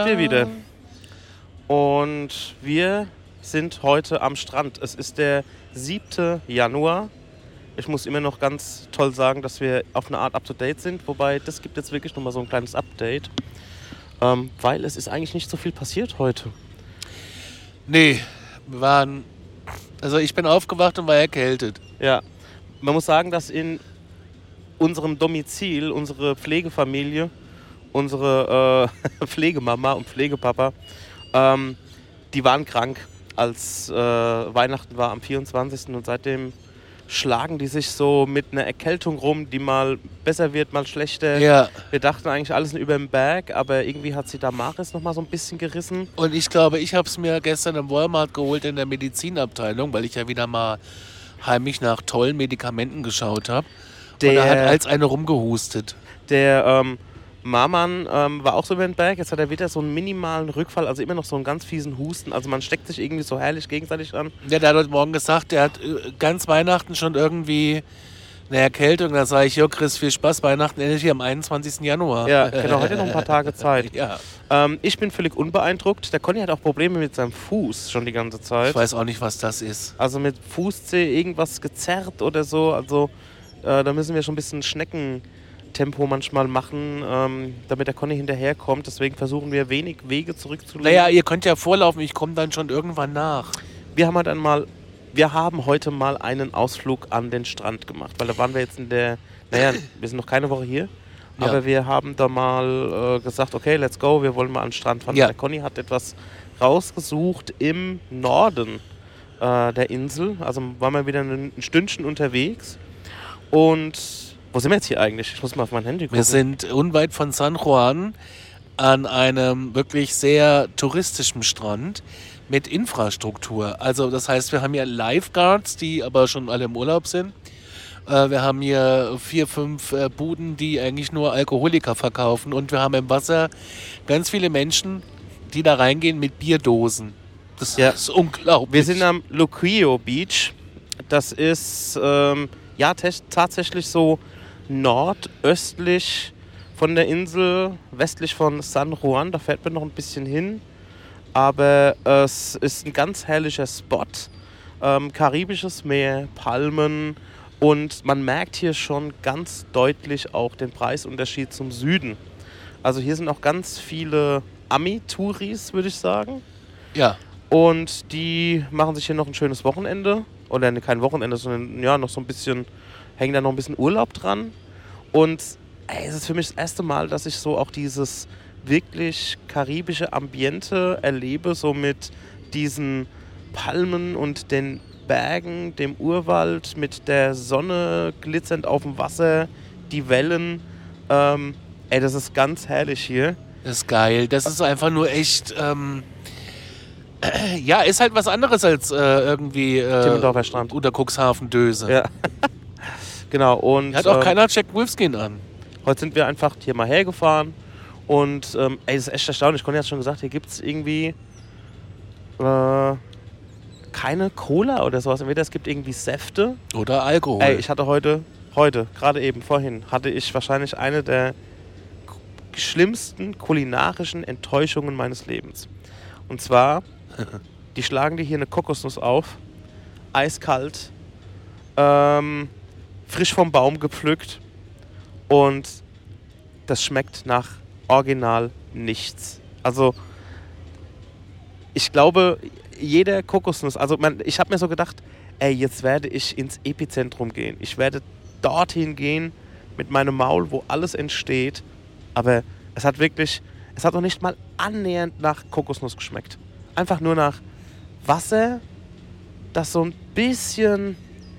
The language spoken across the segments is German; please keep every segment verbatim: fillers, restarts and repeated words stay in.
wir wieder. Und wir sind heute am Strand. Es ist der siebte Januar. Ich muss immer noch ganz toll sagen, dass wir auf eine Art up-to-date sind. Wobei, das gibt jetzt wirklich nochmal so ein kleines Update. Ähm, weil es ist eigentlich nicht so viel passiert heute. Nee, wir waren... Also ich bin aufgewacht und war erkältet. Ja, man muss sagen, dass in unserem Domizil unsere Pflegefamilie, unsere äh, Pflegemama und Pflegepapa, ähm, die waren krank, als äh, Weihnachten war am vierundzwanzigsten Und seitdem schlagen die sich so mit einer Erkältung rum, die mal besser wird, mal schlechter. Ja. Wir dachten eigentlich alles über den Berg, aber irgendwie hat sie Damaris noch mal so ein bisschen gerissen. Und ich glaube, ich habe es mir gestern im Walmart geholt in der Medizinabteilung, weil ich ja wieder mal heimlich nach tollen Medikamenten geschaut habe. Und da hat als eine rumgehustet. Der ähm, Marman ähm, war auch so über den Berg. Jetzt hat er wieder so einen minimalen Rückfall, also immer noch so einen ganz fiesen Husten. Also man steckt sich irgendwie so herrlich gegenseitig an. Ja, der hat heute Morgen gesagt, der hat äh, ganz Weihnachten schon irgendwie eine Erkältung. Da sage ich, jo Chris, viel Spaß, Weihnachten endet hier am einundzwanzigsten Januar. Ja, genau, heute noch ein paar Tage Zeit. Ja. Ähm, ich bin völlig unbeeindruckt. Der Conny hat auch Probleme mit seinem Fuß schon die ganze Zeit. Ich weiß auch nicht, was das ist. Also mit Fußzeh irgendwas gezerrt oder so. Also äh, da müssen wir schon ein bisschen Schneckentempo manchmal machen, ähm, damit der Conny hinterherkommt. Deswegen versuchen wir wenig Wege zurückzulegen. Naja, ihr könnt ja vorlaufen, ich komme dann schon irgendwann nach. Wir haben halt einmal, wir haben heute mal einen Ausflug an den Strand gemacht, weil da waren wir jetzt in der, naja, wir sind noch keine Woche hier, Ja. aber wir haben da mal äh, gesagt, okay, let's go, wir wollen mal an den Strand fahren. Ja. Der Conny hat etwas rausgesucht im Norden äh, der Insel, also waren wir wieder ein, ein Stündchen unterwegs. Und wo sind wir jetzt hier eigentlich? Ich muss mal auf mein Handy gucken. Wir sind unweit von San Juan an einem wirklich sehr touristischen Strand mit Infrastruktur. Also das heißt, wir haben hier Lifeguards, die aber schon alle im Urlaub sind. Äh, wir haben hier vier, fünf äh, Buden, die eigentlich nur Alkoholiker verkaufen. Und wir haben im Wasser ganz viele Menschen, die da reingehen mit Bierdosen. Das Ja. ist unglaublich. Wir sind am Loquillo Beach. Das ist ähm, ja tes- tatsächlich so nordöstlich von der Insel, westlich von San Juan. Da fährt man noch ein bisschen hin. Aber es ist ein ganz herrlicher Spot. Ähm, karibisches Meer, Palmen. Und man merkt hier schon ganz deutlich auch den Preisunterschied zum Süden. Also hier sind auch ganz viele Ami-Touris, würde ich sagen. Ja. Und die machen sich hier noch ein schönes Wochenende. Oder ne, kein Wochenende, sondern ja, noch so ein bisschen, hängen da noch ein bisschen Urlaub dran. Und ey, es ist für mich das erste Mal, dass ich so auch dieses wirklich karibische Ambiente erlebe, so mit diesen Palmen und den Bergen, dem Urwald, mit der Sonne glitzernd auf dem Wasser, die Wellen. Ähm, ey, das ist ganz herrlich hier. Das ist geil. Das ist einfach nur echt... Ähm Ja, ist halt was anderes als äh, irgendwie äh, Timmendorfer Strand. Oder Cuxhaven Döse. Ja. Genau. Und Hat auch ähm, keiner Jack Wolfskin an. heute sind wir einfach hier mal hergefahren. Und ähm, ey, das ist echt erstaunlich. Ich konnte ja schon gesagt, hier gibt es irgendwie äh, keine Cola oder sowas. Entweder es gibt irgendwie Säfte. Oder Alkohol. Ey, ich hatte heute, heute, gerade eben, vorhin, hatte ich wahrscheinlich eine der k- schlimmsten kulinarischen Enttäuschungen meines Lebens. Und zwar, die schlagen dir hier eine Kokosnuss auf, eiskalt, ähm, frisch vom Baum gepflückt und das schmeckt nach original nichts. Also, ich glaube, jeder Kokosnuss, also man, ich habe mir so gedacht, ey, jetzt werde ich ins Epizentrum gehen. Ich werde dorthin gehen mit meinem Maul, wo alles entsteht. Aber es hat wirklich, es hat noch nicht mal annähernd nach Kokosnuss geschmeckt. Einfach nur nach Wasser, das so ein bisschen,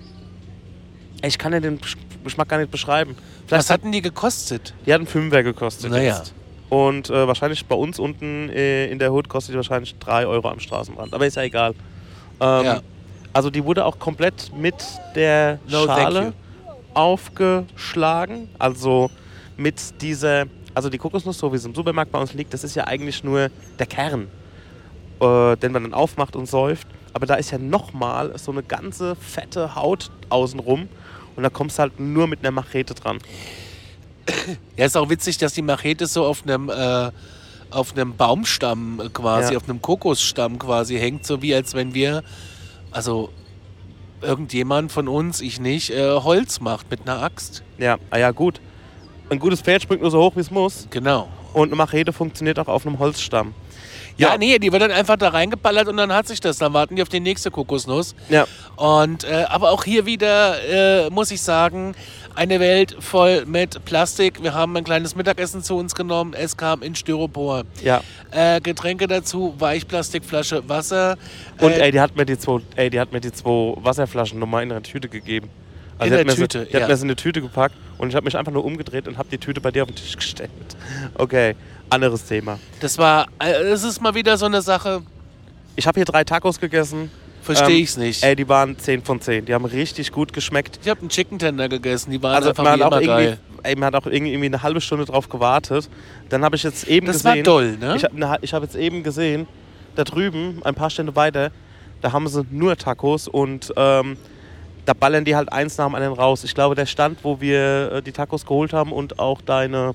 ey, ich kann ja den Geschmack gar nicht beschreiben. Vielleicht Was hatten die gekostet? Die hatten Fünfer gekostet. Naja. Jetzt. Und äh, wahrscheinlich bei uns unten äh, in der Hood kostet die wahrscheinlich drei Euro am Straßenrand. Aber ist ja egal. Ähm, Ja. Also die wurde auch komplett mit der No, thank Schale you. aufgeschlagen. Also mit dieser, also die Kokosnuss, so wie es im Supermarkt bei uns liegt, das ist ja eigentlich nur der Kern, äh, den man dann aufmacht und säuft. Aber da ist ja nochmal so eine ganze fette Haut außenrum. Und da kommst du halt nur mit einer Machete dran. Ja, ist auch witzig, dass die Machete so auf einem äh, auf einem Baumstamm äh, quasi, Ja. auf einem Kokosstamm quasi hängt, so wie als wenn wir, also irgendjemand von uns, ich nicht, äh, Holz macht mit einer Axt. Ja, ah ja, gut. Ein gutes Pferd springt nur so hoch, wie es muss. Genau. Und eine Machete funktioniert auch auf einem Holzstamm. Ja, Ja. nee, die wird dann einfach da reingeballert und dann hat sich das. Dann warten die auf die nächste Kokosnuss. Ja, Und, äh, aber auch hier wieder, äh, muss ich sagen, eine Welt voll mit Plastik. Wir haben ein kleines Mittagessen zu uns genommen. Es kam in Styropor. ja. Äh, Getränke dazu, Weichplastikflasche, Wasser. Und äh, ey, die hat mir die zwei, ey, die hat mir die zwei Wasserflaschen nochmal in eine Tüte gegeben. In die der hat mir Tüte, so, die hat ja. mir so eine Tüte gepackt und ich habe mich einfach nur umgedreht und habe die Tüte bei dir auf den Tisch gestellt. Okay, anderes Thema. Das war, äh, das ist mal wieder so eine Sache, Ich habe hier drei Tacos gegessen. verstehe Ähm, ich's nicht. Ey, die waren zehn von zehn. Die haben richtig gut geschmeckt. Ich habe einen Chicken Tender gegessen, die waren Also einfach man wie hat, auch immer irgendwie, geil. ey, man hat auch irgendwie irgendwie eine halbe Stunde drauf gewartet. Dann habe ich jetzt eben Das war gesehen. doll, ne? Ich habe ich hab jetzt eben gesehen, da drüben, ein paar Stände weiter, da haben sie nur Tacos und ähm, da ballern die halt eins nach dem anderen raus. Ich glaube, der Stand, wo wir äh, die Tacos geholt haben und auch deine,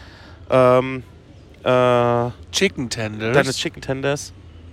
ähm, äh, Chicken Tenders. deine Chicken Tenders,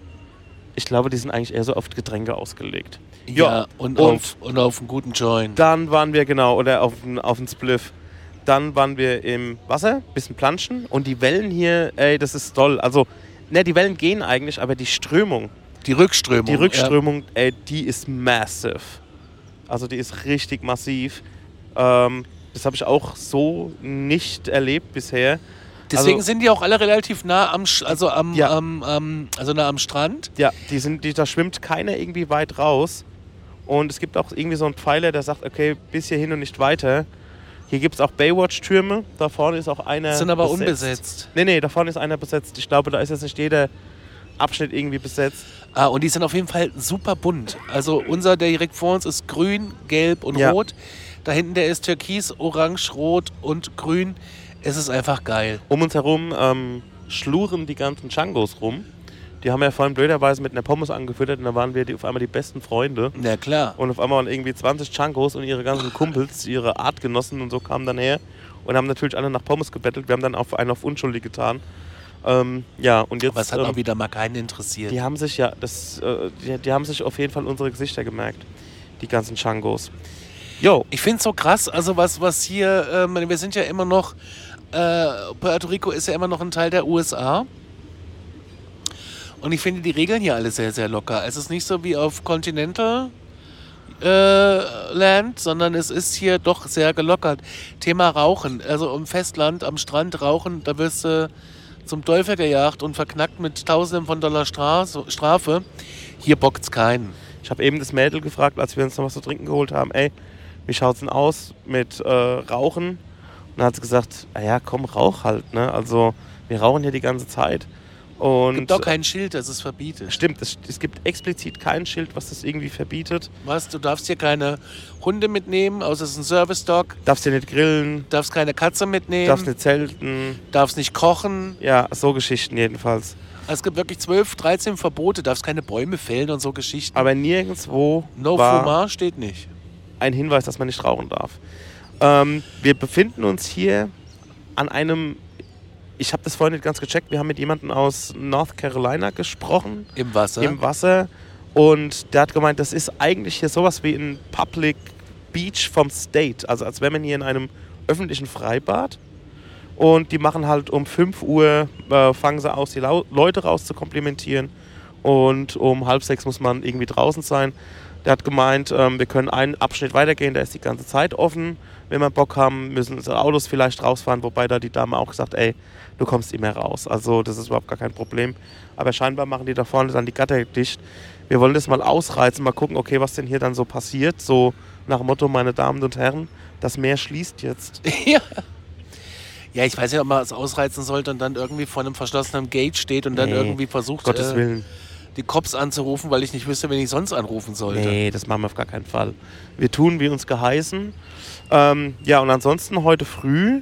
ich glaube, die sind eigentlich eher so auf Getränke ausgelegt. ja, und, und auf, und auf einen guten Joint. Dann waren wir, genau, oder auf den auf den Spliff. Dann waren wir im Wasser, bisschen planschen und die Wellen hier, ey, das ist toll. Also, ne, die Wellen gehen eigentlich, aber die Strömung, Die Rückströmung. die Rückströmung, ey, die ist massive. Also die ist richtig massiv. Ähm, das habe ich auch so nicht erlebt bisher. Ja. Deswegen also, sind die auch alle relativ nah am, Sch- also am, Ja. am, am, also nah am Strand. Ja, die sind, die, da schwimmt keiner irgendwie weit raus. Und es gibt auch irgendwie so einen Pfeiler, der sagt, okay, bis hierhin und nicht weiter. Hier gibt es auch Baywatch-Türme. Da vorne ist auch einer Sind aber besetzt. unbesetzt. Nee, nee, da vorne ist einer besetzt. Ich glaube, da ist jetzt nicht jeder Abschnitt irgendwie besetzt. Ah, und die sind auf jeden Fall super bunt. Also unser, der direkt vor uns, ist grün, gelb und Ja. rot. Da hinten, der ist türkis, orange, rot und grün. Es ist einfach geil. Um uns herum ähm, schluren die ganzen Changos rum. Die haben ja vorhin blöderweise mit einer Pommes angefüttert und da waren wir die, auf einmal die besten Freunde. Na klar. Und auf einmal waren irgendwie zwanzig Changos und ihre ganzen Kumpels, ihre Artgenossen und so kamen dann her und haben natürlich alle nach Pommes gebettelt. Wir haben dann auf einen auf unschuldig getan. Ähm, ja, und jetzt. Aber es hat ähm, auch wieder mal keinen interessiert. Die haben sich ja, das, äh, die, die haben sich auf jeden Fall unsere Gesichter gemerkt, die ganzen Changos. Jo, Ich finde es so krass, also was, was hier, ähm, wir sind ja immer noch, äh, Puerto Rico ist ja immer noch ein Teil der U S A. Und ich finde die Regeln hier alle sehr, sehr locker. Es ist nicht so wie auf Continental äh, Land, sondern es ist hier doch sehr gelockert. Thema Rauchen, also im Festland, am Strand rauchen, da wirst du zum Teufel gejagt und verknackt mit Tausenden von Dollar Strafe. Strafe. Hier bockt's keinen. ich habe eben das Mädel gefragt, als wir uns noch was zu trinken geholt haben, ey, wie schaut's denn aus mit äh, Rauchen? Und dann hat sie gesagt, ah ja, komm, rauch halt, ne? Also, wir rauchen hier die ganze Zeit. Und Es gibt doch kein Schild, das es verbietet. stimmt, es, es gibt explizit kein Schild, was das irgendwie verbietet. Was? Du darfst hier keine Hunde mitnehmen, außer es ist ein Service-Dog. Darfst hier nicht grillen, Darfst keine Katze mitnehmen. darfst nicht zelten. Darfst nicht kochen. Ja, so Geschichten jedenfalls. Also es gibt wirklich zwölf, dreizehn Verbote. Darfst keine Bäume fällen und so Geschichten. Aber nirgendwo No war Fumar steht nicht. ein Hinweis, dass man nicht rauchen darf. Ähm, wir befinden uns hier an einem, ich habe das vorhin nicht ganz gecheckt, wir haben mit jemandem aus North Carolina gesprochen, Im Wasser. im Wasser. Und der hat gemeint, das ist eigentlich hier sowas wie ein Public Beach vom State. Also als wäre man hier in einem öffentlichen Freibad. Und die machen halt um fünf Uhr, äh, fangen sie aus, die Lau- Leute raus zu komplimentieren. Und um halb sechs muss man irgendwie draußen sein. Der hat gemeint, ähm, wir können einen Abschnitt weitergehen, der ist die ganze Zeit offen. Wenn wir Bock haben, müssen unsere Autos vielleicht rausfahren. Wobei da die Dame auch gesagt, ey, du kommst immer raus. Also das ist überhaupt gar kein Problem. Aber scheinbar machen die da vorne dann die Gatter dicht. Wir wollen das mal ausreizen, mal gucken, okay, was denn hier dann so passiert. So nach dem Motto, meine Damen und Herren, das Meer schließt jetzt. ja. Ja, ich weiß nicht, ob man es ausreizen sollte und dann irgendwie vor einem verschlossenen Gate steht und dann Nee, irgendwie versucht, Gottes äh, Willen. die Cops anzurufen, weil ich nicht wüsste, wen ich sonst anrufen sollte. Nee, das machen wir auf gar keinen Fall. Wir tun, wie uns geheißen. Ähm, ja, und ansonsten heute früh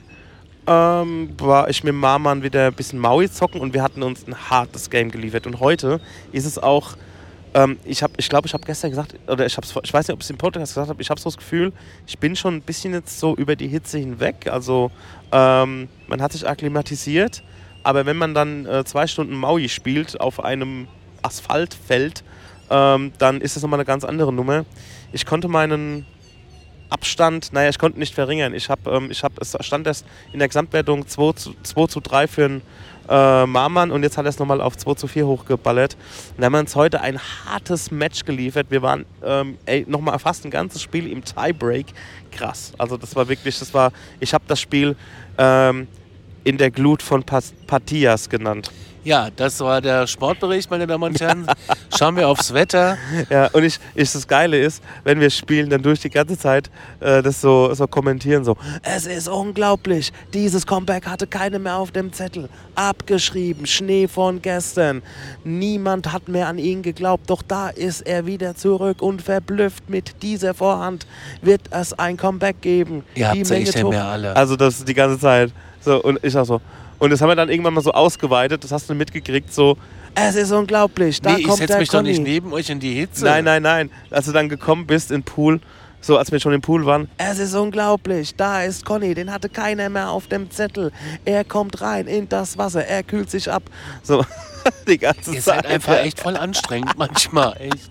ähm, war ich mit Marman wieder ein bisschen Maui zocken und wir hatten uns ein hartes Game geliefert. Und heute ist es auch, ähm, ich habe, ich glaube, ich habe gestern gesagt, oder ich, hab's, ich weiß nicht, ob ich es im Podcast gesagt habe, ich habe so das Gefühl, ich bin schon ein bisschen jetzt so über die Hitze hinweg. Also ähm, man hat sich akklimatisiert. Aber wenn man dann äh, zwei Stunden Maui spielt auf einem Asphaltfeld, ähm, dann ist das nochmal eine ganz andere Nummer. Ich konnte meinen Abstand, naja, ich konnte nicht verringern. Ich habe, ähm, ich hab, es stand erst in der Gesamtwertung zwei zu drei für einen äh, Marmann und jetzt hat er es nochmal auf zwei zu vier hochgeballert. Und da haben wir uns heute ein hartes Match geliefert. Wir waren ähm, nochmal fast ein ganzes Spiel im Tiebreak. Krass. Also das war wirklich, das war, ich habe das Spiel ähm, in der Glut von Pas- Partias genannt. Ja, das war der Sportbericht, meine Damen und Herren. Schauen wir aufs Wetter. Ja, und ich, ich, das Geile ist, wenn wir spielen, dann durch die ganze Zeit äh, das so, so kommentieren, so, es ist unglaublich, dieses Comeback hatte keine mehr auf dem Zettel, abgeschrieben, Schnee von gestern, niemand hat mehr an ihn geglaubt, doch da ist er wieder zurück und verblüfft mit dieser Vorhand wird es ein Comeback geben. Ihr habt die echt mehr alle. Also das die ganze Zeit. So, und ich auch so. Und das haben wir dann irgendwann mal so ausgeweitet, das hast du mitgekriegt, so, es ist unglaublich, da nee, kommt ich setze der mich Conny. doch nicht neben euch in die Hitze. Nein, nein, nein. Als du dann gekommen bist in den Pool, so als wir schon im Pool waren, es ist unglaublich, da ist Conny, den hatte keiner mehr auf dem Zettel. Er kommt rein in das Wasser, er kühlt sich ab. So, die ganze Ihr Zeit. seid einfach echt voll anstrengend manchmal, echt.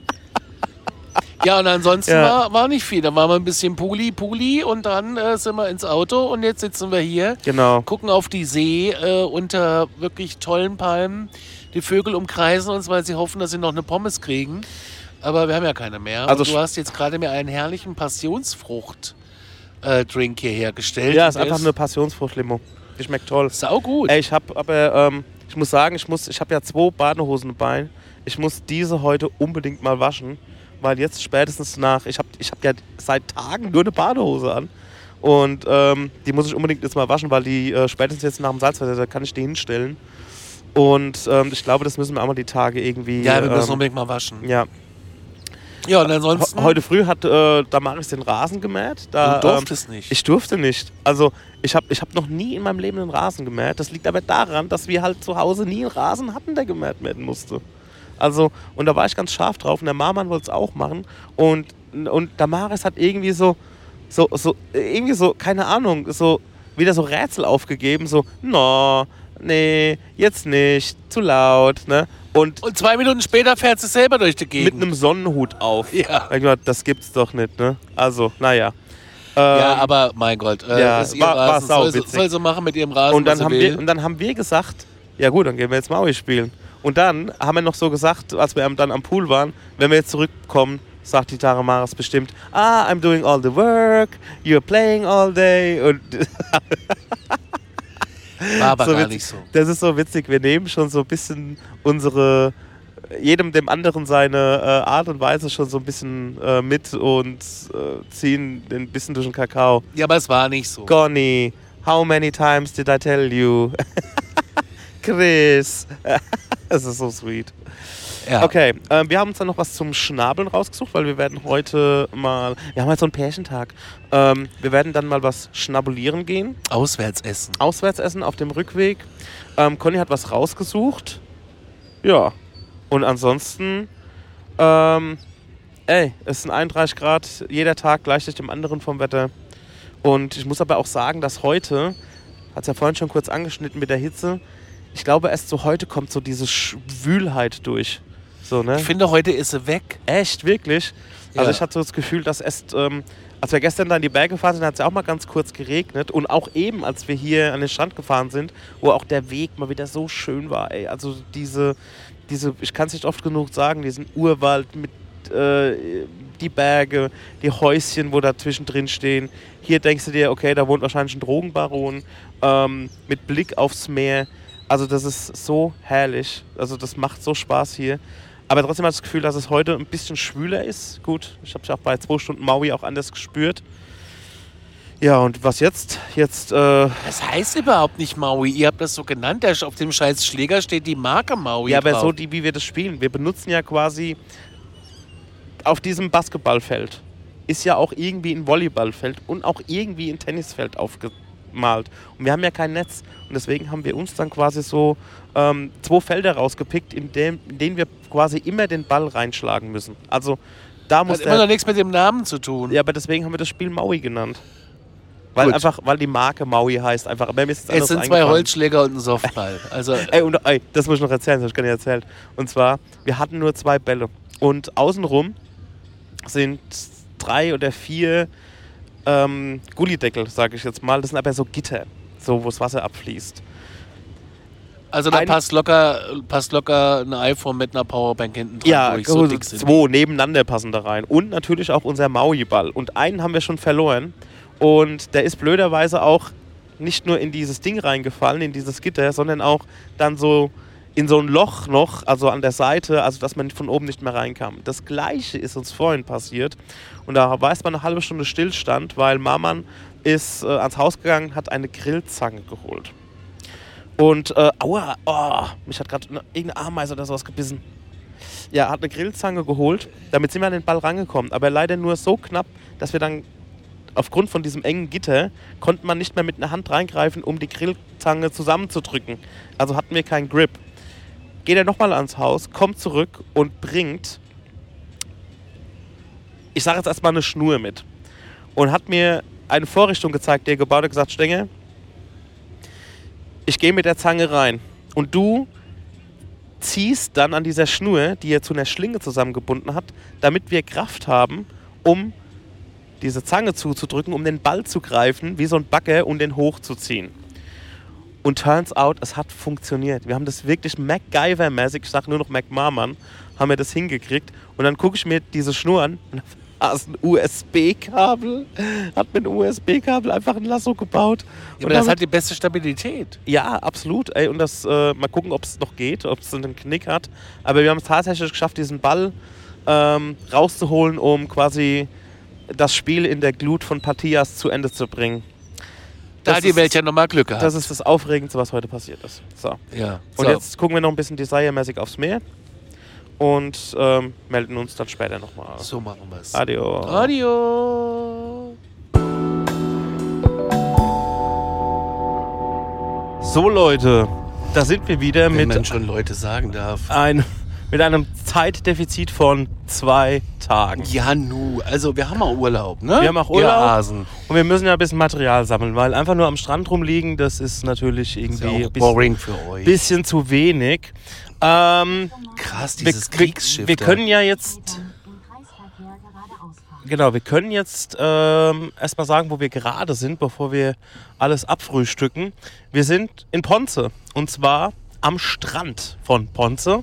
Ja, und ansonsten Ja. war, war nicht viel. Da waren wir ein bisschen Puli, Puli und dann äh, sind wir ins Auto und jetzt sitzen wir hier, Genau. gucken auf die See äh, unter wirklich tollen Palmen. Die Vögel umkreisen uns, weil sie hoffen, dass sie noch eine Pommes kriegen. Aber wir haben ja keine mehr. Also und du hast jetzt gerade mir einen herrlichen Passionsfrucht-Drink hier hergestellt. Ja, ist Und der einfach eine Passionsfrucht-Limo. Die schmeckt toll. sau gut. Ey, ich hab aber, ähm, ich muss sagen, ich muss, ich habe ja zwei Badehosen dabei. Ich muss diese heute unbedingt mal waschen, weil jetzt spätestens nach, ich habe ich hab ja seit Tagen nur eine Badehose an und ähm, die muss ich unbedingt jetzt mal waschen, weil die äh, spätestens jetzt nach dem Salzwasser, da kann ich die hinstellen und ähm, ich glaube, das müssen wir auch mal die Tage irgendwie... Ja, wir müssen ähm, unbedingt mal waschen. ja. Ja, und ansonsten... He- Heute früh hat äh, Damaris den Rasen gemäht. Da, Du durftest ähm, nicht. Ich durfte nicht. Also ich habe ich hab noch nie in meinem Leben einen Rasen gemäht. Das liegt aber daran, dass wir halt zu Hause nie einen Rasen hatten, der gemäht werden musste. Also, und da war ich ganz scharf drauf und der Marmann wollte es auch machen. Und, und Damaris hat irgendwie so, so, so, irgendwie so, keine Ahnung, so wieder so Rätsel aufgegeben, so, no, nee, jetzt nicht, zu laut, ne? Und Und zwei Minuten später fährt sie selber durch die mit Gegend. einem Sonnenhut auf. Ja. Ich dachte, das gibt's doch nicht, ne? Also, naja. Ähm, Ja, aber mein Gott, äh, ja, ist ihr war- war Rasen, soll, sie- sauwitzig. soll sie machen mit ihrem Rasen, und dann was sie haben will. wir und dann haben wir gesagt, ja gut, dann gehen wir jetzt Maui spielen. Und dann haben wir noch so gesagt, als wir dann am Pool waren, wenn wir jetzt zurückkommen, sagt die Damaris bestimmt, ah, I'm doing all the work, you're playing all day. Und War aber so gar witzig. nicht so. Das ist so witzig, wir nehmen schon so ein bisschen unsere, jedem dem anderen seine äh, Art und Weise schon so ein bisschen äh, mit und äh, ziehen ein bisschen durch den Kakao. Ja, aber es war nicht so. Conny, how many times did I tell you? Chris. Das ist so sweet. Ja. Okay, ähm, wir haben uns dann noch was zum Schnabeln rausgesucht, weil wir werden heute mal, wir haben halt so einen Pärchentag. Ähm, wir werden dann mal was schnabulieren gehen, Auswärts essen. auswärts essen auf dem Rückweg. Ähm, Conny hat was rausgesucht. Ja. Und ansonsten, ähm, ey, es sind einunddreißig Grad, jeder Tag gleicht sich dem anderen vom Wetter. Und ich muss aber auch sagen, dass heute, hat es ja vorhin schon kurz angeschnitten mit der Hitze, ich glaube erst so heute kommt so diese Schwülheit durch. So, ne? Ich finde, heute ist sie weg. Echt, wirklich? Also Ja. ich hatte so das Gefühl, dass erst, ähm, als wir gestern da in die Berge gefahren sind, hat es ja auch mal ganz kurz geregnet. Und auch eben, als wir hier an den Strand gefahren sind, wo auch der Weg mal wieder so schön war. Ey. Also diese, diese, ich kann es nicht oft genug sagen, diesen Urwald mit äh, die Berge, die Häuschen, wo da zwischendrin stehen. Hier denkst du dir, okay, da wohnt wahrscheinlich ein Drogenbaron ähm, mit Blick aufs Meer. Also das ist so herrlich. Also das macht so Spaß hier. Aber trotzdem habe ich das Gefühl, dass es heute ein bisschen schwüler ist. Gut, ich habe es auch bei zwei Stunden Maui auch anders gespürt. Ja, und was jetzt? Jetzt, äh, Das heißt überhaupt nicht Maui. Ihr habt das so genannt. Der- Auf dem scheiß Schläger steht die Marke Maui ja, aber drauf. so, die, wie wir das spielen. Wir benutzen ja quasi auf diesem Basketballfeld ist ja auch irgendwie ein Volleyballfeld und auch irgendwie ein Tennisfeld aufgemalt. Und wir haben ja kein Netz. Und deswegen haben wir uns dann quasi so ähm, zwei Felder rausgepickt, in, dem, in denen wir quasi immer den Ball reinschlagen müssen. Also da muss Hat immer noch der... nichts mit dem Namen zu tun. Ja, aber deswegen haben wir das Spiel Maui genannt. ja, Weil Gut. einfach, weil die Marke Maui heißt. Einfach, aber mir ist Es sind zwei Holzschläger und ein Softball. Also, ey, und, ey, das muss ich noch erzählen, das habe ich gar nicht erzählt. Und zwar, wir hatten nur zwei Bälle. Und außenrum sind drei oder vier ähm, Gullideckel, sage ich jetzt mal. Das sind aber so Gitter, so wo das Wasser abfließt. also da Ein- passt locker, passt locker ein iPhone mit einer Powerbank hinten dran Ja, durch. So so dick sind die. zwei nebeneinander passen da rein. Und natürlich auch unser Maui-Ball. Und einen haben wir schon verloren. Und der ist blöderweise auch nicht nur in dieses Ding reingefallen, in dieses Gitter, sondern auch dann so in so ein Loch noch, also an der Seite, also dass man von oben nicht mehr reinkam. Das Gleiche ist uns vorhin passiert. Und da war es mal eine halbe Stunde Stillstand, weil Maman ist äh, ans Haus gegangen, hat eine Grillzange geholt. Und, äh, aua, oh, mich hat gerade irgendeine Ameise oder sowas gebissen. Ja, hat eine Grillzange geholt, damit sind wir an den Ball rangekommen. Aber leider nur so knapp, dass wir dann aufgrund von diesem engen Gitter konnte man nicht mehr mit einer Hand reingreifen, um die Grillzange zusammenzudrücken. Also hatten wir keinen Grip. Geht er nochmal ans Haus, kommt zurück und bringt, ich sage jetzt erstmal eine Schnur mit. Und hat mir eine Vorrichtung gezeigt, die er gebaut hat, gesagt, Stenge, ich gehe mit der Zange rein. Und du ziehst dann an dieser Schnur, die er zu einer Schlinge zusammengebunden hat, damit wir Kraft haben, um diese Zange zuzudrücken, um den Ball zu greifen, wie so ein Bagger, und den hochzuziehen. Und turns out, es hat funktioniert. Wir haben das wirklich MacGyver-mäßig, ich sag nur noch MacMaman, haben wir das hingekriegt. Und dann gucke ich mir diese Schnur an und da ist ein U S B-Kabel. Hat mit einem U S B-Kabel einfach ein Lasso gebaut. Ja, aber das hat die beste Stabilität. Ja, absolut. Ey, und das, äh, mal gucken, ob es noch geht, ob es einen Knick hat. Aber wir haben es tatsächlich geschafft, diesen Ball ähm, rauszuholen, um quasi das Spiel in der Glut von Partias zu Ende zu bringen. Da Das hat die ist- Welt ja nochmal Glück gehabt. Das ist das Aufregendste, was heute passiert ist. So. ja. Und so. jetzt gucken wir noch ein bisschen Desire-mäßig aufs Meer und ähm, melden uns dann später nochmal. So machen wir es. Adio. Adio. So Leute, da sind wir wieder Wenn mit, man schon Leute sagen darf. ein, mit einem Zeitdefizit von zwei Tagen. Ja, nu. Also, wir haben auch Urlaub, ne? Wir haben auch Ihr Urlaub. Hasen. Und wir müssen ja ein bisschen Material sammeln, weil einfach nur am Strand rumliegen, das ist natürlich Ist irgendwie ja ein auch bisschen, boring für euch. bisschen zu wenig. Ähm, Krass, wir, dieses wir, Kriegsschiff. wir da. können ja jetzt... Genau, wir können jetzt ähm, erstmal sagen, wo wir gerade sind, bevor wir alles abfrühstücken. Wir sind in Ponce und zwar am Strand von Ponce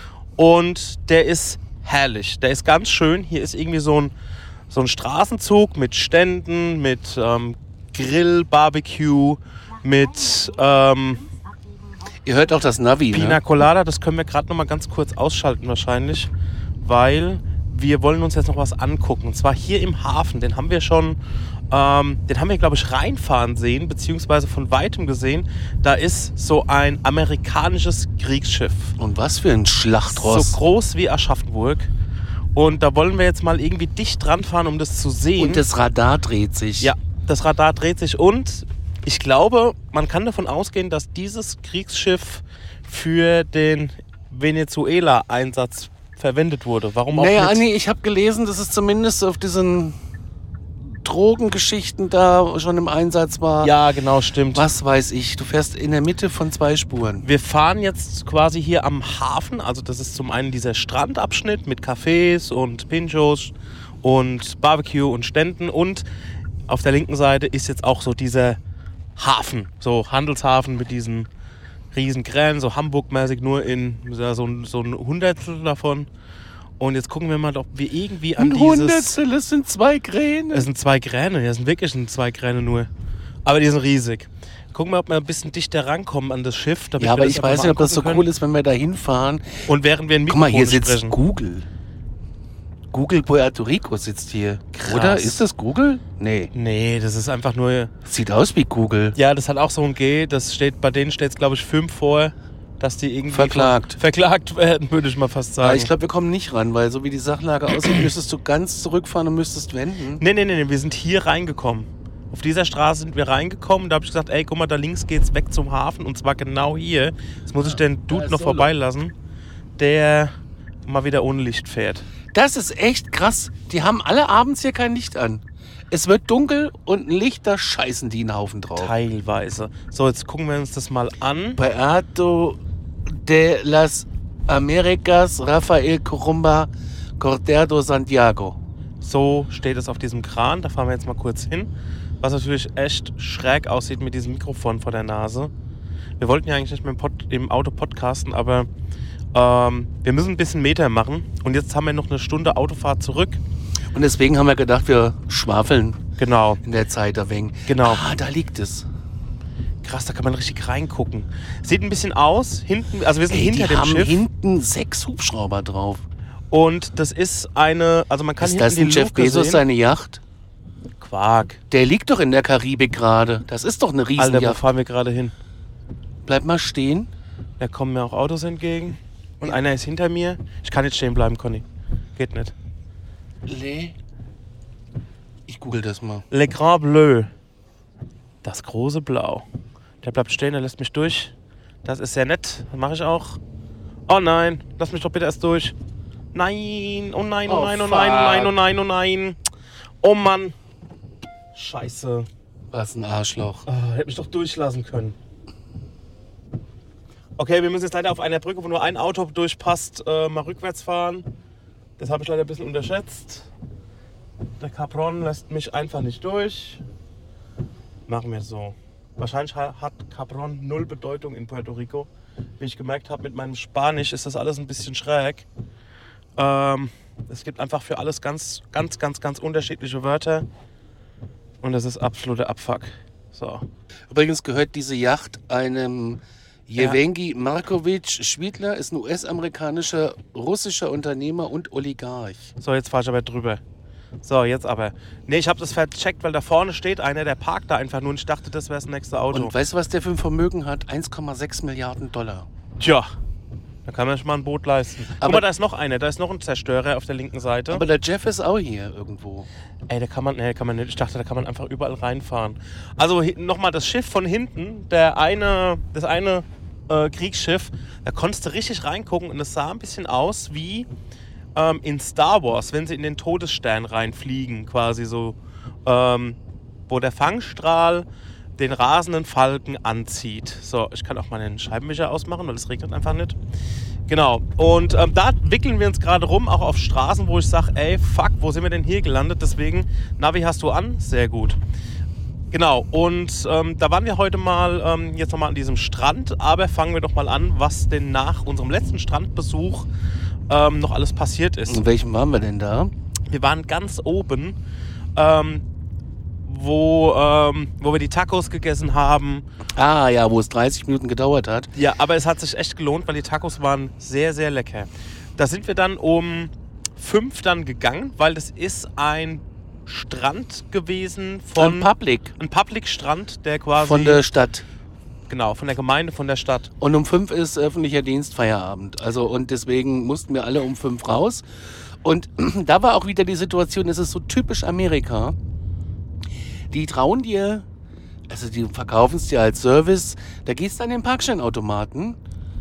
und der ist herrlich, der ist ganz schön. Hier ist irgendwie so ein, so ein Straßenzug mit Ständen, mit ähm, Grill, Barbecue, mit ähm, Ihr hört auch das Navi, Pina ne? Colada. Das können wir gerade noch mal ganz kurz ausschalten wahrscheinlich, weil wir wollen uns jetzt noch was angucken. Und zwar hier im Hafen. Den haben wir schon, ähm, den haben wir, glaube ich, reinfahren sehen, beziehungsweise von Weitem gesehen. Da ist so ein amerikanisches Kriegsschiff. Und was für ein Schlachtross. So groß wie Aschaffenburg. Und da wollen wir jetzt mal irgendwie dicht dran fahren, um das zu sehen. Und das Radar dreht sich. Ja, das Radar dreht sich und ich glaube, man kann davon ausgehen, dass dieses Kriegsschiff für den Venezuela-Einsatz verwendet wurde. Warum auch Naja, nicht? Anni, ich habe gelesen, dass es zumindest auf diesen Drogengeschichten da schon im Einsatz war. Ja, genau, stimmt. Was weiß ich, du fährst in der Mitte von zwei Spuren. Wir fahren jetzt quasi hier am Hafen, also das ist zum einen dieser Strandabschnitt mit Cafés und Pinchos und Barbecue und Ständen und auf der linken Seite ist jetzt auch so dieser Hafen, so Handelshafen mit diesen riesen Kränen, so Hamburg-mäßig, nur in ja, so, ein- so ein Hundertstel davon. Und jetzt gucken wir mal, ob wir irgendwie an Ein dieses... Hundertstel, das sind zwei Kräne. Es sind zwei Kräne, ja, es sind wirklich nur zwei Kräne nur. Aber die sind riesig. Gucken wir, ob wir ein bisschen dichter rankommen an das Schiff. Damit Ja, wir aber das ich einfach weiß mal nicht, ob das so angucken cool können. ist, wenn wir da hinfahren. Und während wir ein Guck Mikrofon mal, hier sitzt sprechen. Google. Google Puerto Rico sitzt hier. Krass. Oder? Ist das Google? Nee. Nee, das ist einfach nur... Sieht aus wie Google. Ja, das hat auch so ein G. Das steht, bei denen steht es, glaube ich, fünf vor, dass die irgendwie... Verklagt. Von, verklagt werden, würde ich mal fast sagen. Aber ich glaube, wir kommen nicht ran, weil so wie die Sachlage aussieht, müsstest du ganz zurückfahren und müsstest wenden. Nee, nee, nee, nee, wir sind hier reingekommen. Auf dieser Straße sind wir reingekommen. Da habe ich gesagt, ey, guck mal, da links geht's weg zum Hafen. Und zwar genau hier. Jetzt muss ich den Dude ist noch so vorbeilassen, der mal wieder ohne Licht fährt. Das ist echt krass. Die haben alle abends hier kein Licht an. Es wird dunkel und ein Licht, da scheißen die einen Haufen drauf. Teilweise. So, jetzt gucken wir uns das mal an. Beato de las Americas, Rafael Corumba, Cordero Santiago. So steht es auf diesem Kran. Da fahren wir jetzt mal kurz hin. Was natürlich echt schräg aussieht mit diesem Mikrofon vor der Nase. Wir wollten ja eigentlich nicht mehr im, Pod, im Auto podcasten, aber ähm, wir müssen ein bisschen Meter machen. Und jetzt haben wir noch eine Stunde Autofahrt zurück. Und deswegen haben wir gedacht, wir schwafeln Genau. in der Zeit ein wenig. Genau. Ah, da liegt es. Krass, da kann man richtig reingucken. Sieht ein bisschen aus, hinten, also wir sind Ey, hinter die dem haben Schiff. hinten sechs Hubschrauber drauf. Und das ist eine, also man kann Ist hinten das die ein Jeff Luke Bezos sehen. seine Yacht? Quark. Der liegt doch in der Karibik gerade. Das ist doch eine Alter, wo Riesenjacht. fahren wir gerade hin? Bleib mal stehen. Da kommen mir auch Autos entgegen. Und einer ist hinter mir. Ich kann nicht stehen bleiben, Conny. Geht nicht. Le. Ich google das mal. Le Grand Bleu. Das große Blau. Der bleibt stehen, der lässt mich durch. Das ist sehr nett. Das mache ich auch. Oh nein, lass mich doch bitte erst durch. Nein, oh nein, oh, Oh, nein, oh fuck. nein, oh nein, oh nein, oh nein. Oh Mann. Scheiße. Was ein Arschloch. Oh, hätte mich doch durchlassen können. Okay, wir müssen jetzt leider auf einer Brücke, wo nur ein Auto durchpasst, äh, mal rückwärts fahren. Das habe ich leider ein bisschen unterschätzt. Der Capron lässt mich einfach nicht durch. Machen wir so. Wahrscheinlich ha- hat Capron null Bedeutung in Puerto Rico. Wie ich gemerkt habe, mit meinem Spanisch ist das alles ein bisschen schräg. Ähm, es gibt einfach für alles ganz, ganz, ganz, ganz unterschiedliche Wörter. Und das ist absoluter Abfuck. So. Übrigens gehört diese Yacht einem Jewgenij Markovich Schwidler, ist ein U S-amerikanischer, russischer Unternehmer und Oligarch. So, jetzt fahre ich aber drüber. So, jetzt aber. Nee, ich habe das vercheckt, weil da vorne steht einer, der parkt da einfach nur und ich dachte, das wäre das nächste Auto. Und weißt du, was der für ein Vermögen hat? eins Komma sechs Milliarden Dollar. Tja, da kann man sich mal ein Boot leisten. Guck Aber- mal, da ist noch einer, da ist noch ein Zerstörer auf der linken Seite. Aber der Jeff ist auch hier irgendwo. Ey, da kann man, nee, kann man nicht. Ich dachte, da kann man einfach überall reinfahren. Also nochmal das Schiff von hinten, der eine, das eine äh, Kriegsschiff, da konntest du richtig reingucken und es sah ein bisschen aus wie ähm, in Star Wars, wenn sie in den Todesstern reinfliegen, quasi so, ähm, wo der Fangstrahl den rasenden Falken anzieht. So, ich kann auch mal den Scheibenwischer ausmachen, weil es regnet einfach nicht. Genau, und ähm, da wickeln wir uns gerade rum, auch auf Straßen, wo ich sage, ey, fuck, wo sind wir denn hier gelandet? Deswegen, Navi hast du an? Sehr gut. Genau, und ähm, da waren wir heute mal, ähm, jetzt nochmal an diesem Strand, aber fangen wir doch mal an, was denn nach unserem letzten Strandbesuch ähm, noch alles passiert ist. In welchem waren wir denn da? Wir waren ganz oben, ähm, wo, ähm, wo wir die Tacos gegessen haben. Ah ja, wo es dreißig Minuten gedauert hat. Ja, aber es hat sich echt gelohnt, weil die Tacos waren sehr, sehr lecker. Da sind wir dann um fünf dann gegangen, weil das ist ein Strand gewesen von... Von Public. Ein Public-Strand, der quasi... Von der Stadt. Genau, von der Gemeinde, von der Stadt. Und um fünf ist öffentlicher Dienst Feierabend. Also und deswegen mussten wir alle um fünf raus. Und da war auch wieder die Situation, es ist so typisch Amerika. Die trauen dir, also die verkaufen es dir als Service, da gehst du an den Parkscheinautomaten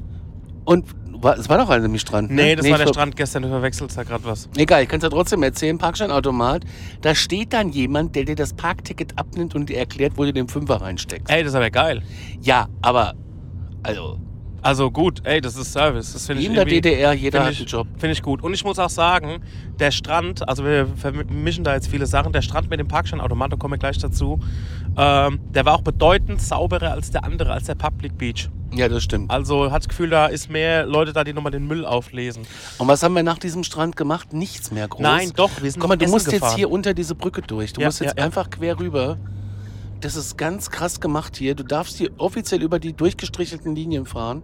und war, es war doch an dem Strand. Ne? Nee, das war ich der ver- Strand gestern, du verwechselst da gerade was. Egal, ich kann es ja trotzdem erzählen, Parkscheinautomat, da steht dann jemand, der dir das Parkticket abnimmt und dir erklärt, wo du den Fünfer reinsteckst. Ey, das ist aber geil. Ja, aber, also, Also gut, ey, das ist Service. Das finde wie ich in der irgendwie- D D R, jeder Finde hat ich, einen Job. Finde ich gut. Und ich muss auch sagen, der Strand, also wir vermischen da jetzt viele Sachen, der Strand mit dem Parkscheinautomat, da kommen wir gleich dazu, ähm, der war auch bedeutend sauberer als der andere, als der Public Beach. Ja, das stimmt. Also hat das Gefühl, da ist mehr Leute da, die nochmal den Müll auflesen. Und was haben wir nach diesem Strand gemacht? Nichts mehr groß. Nein, doch, wir sind Guck mal, noch du essen musst gefahren. jetzt hier unter diese Brücke durch. Du Ja, musst jetzt ja, ja. einfach quer rüber. Das ist ganz krass gemacht hier. Du darfst hier offiziell über die durchgestrichelten Linien fahren.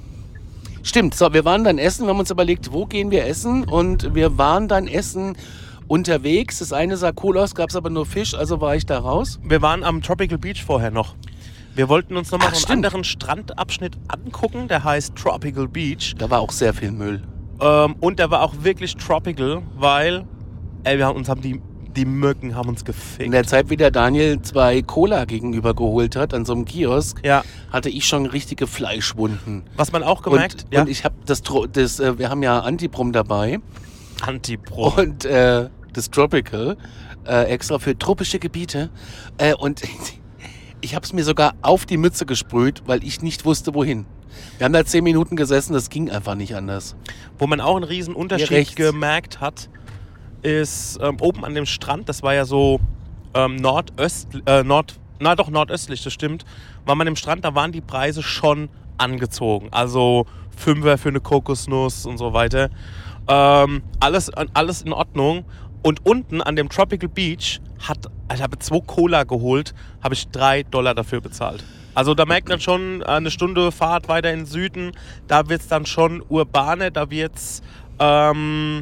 Stimmt, so, wir waren dann essen, wir haben uns überlegt, wo gehen wir essen? Und wir waren dann essen unterwegs. Das eine sah cool aus, gab es aber nur Fisch, also war ich da raus. Wir waren am Tropical Beach vorher noch. Wir wollten uns nochmal Ach, so einen stimmt. anderen Strandabschnitt angucken, der heißt Tropical Beach. Da war auch sehr viel Müll. Ähm, und der war auch wirklich tropical, weil ey, wir haben, uns haben die, die Mücken haben uns In gefickt. der Zeit, wie der Daniel zwei Cola gegenüber geholt hat, an so einem Kiosk, Ja, hatte ich schon richtige Fleischwunden. was man auch gemerkt, und, ja, und ich habe das, Tro- das äh, wir haben ja Antiprom dabei Antipro. und äh, das Tropical. äh, extra für tropische Gebiete. Äh, und ich habe es mir sogar auf die Mütze gesprüht, weil ich nicht wusste, wohin. Wir haben da zehn Minuten gesessen, das ging einfach nicht anders. Wo man auch einen riesen Unterschied gemerkt hat, ist ähm, oben an dem Strand, das war ja so ähm, Nordöst, äh, Nord, na doch nordöstlich, das stimmt, war man im Strand, da waren die Preise schon angezogen. Also Fünfer für eine Kokosnuss und so weiter. Ähm, alles, alles in Ordnung. Und unten an dem Tropical Beach hat, ich habe zwei Cola geholt, habe ich drei Dollar dafür bezahlt. Also da merkt man schon, eine Stunde Fahrt weiter in den Süden, da wird es dann schon urbaner, da wird es ähm,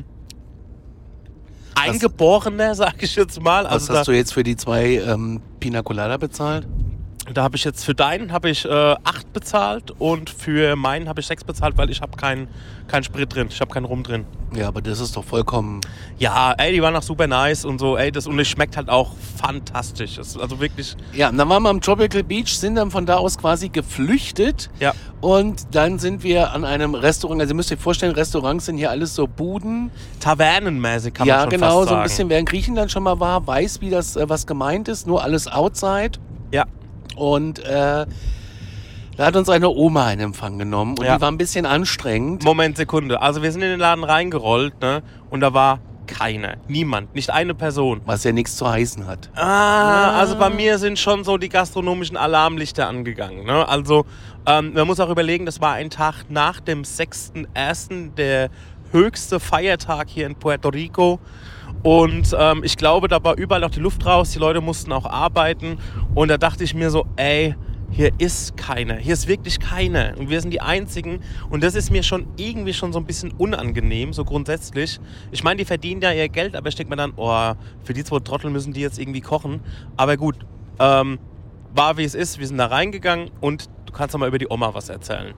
eingeborener, sag ich jetzt mal. Was also hast da, du jetzt für die zwei ähm, Pina Colada bezahlt? Da habe ich jetzt für deinen habe ich äh, acht bezahlt und für meinen habe ich sechs bezahlt, weil ich habe keinen kein Sprit drin, ich habe keinen Rum drin. Ja, aber das ist doch vollkommen... Ja, ey, die waren auch super nice und so, ey, das und es schmeckt halt auch fantastisch. Das, also wirklich... Ja, und dann waren wir am Tropical Beach, sind dann von da aus quasi geflüchtet. Ja. Und dann sind wir an einem Restaurant, also ihr müsst euch vorstellen, Restaurants sind hier alles so Buden. Tavernenmäßig kann ja, man schon genau, fast sagen. Ja, genau, so ein bisschen, wer in Griechenland schon mal war, weiß, wie das, äh, was gemeint ist, nur alles outside. Ja. Und äh, da hat uns eine Oma in Empfang genommen und Ja. die war ein bisschen anstrengend. Moment, Sekunde. Also wir sind in den Laden reingerollt, ne? Und da war keiner, niemand, nicht eine Person. Was ja nichts zu heißen hat. Ah, also bei mir sind schon so die gastronomischen Alarmlichter angegangen, ne? Also ähm, man muss auch überlegen, das war ein Tag nach dem sechsten ersten, der höchste Feiertag hier in Puerto Rico. Und ähm, ich glaube, da war überall noch die Luft raus, die Leute mussten auch arbeiten. Und da dachte ich mir so, ey, hier ist keiner, hier ist wirklich keiner. Und wir sind die Einzigen. Und das ist mir schon irgendwie schon so ein bisschen unangenehm, so grundsätzlich. Ich meine, die verdienen ja ihr Geld, aber ich denke mir dann, oh, für die zwei Trottel müssen die jetzt irgendwie kochen. Aber gut, ähm, war wie es ist, wir sind da reingegangen und du kannst doch mal über die Oma was erzählen.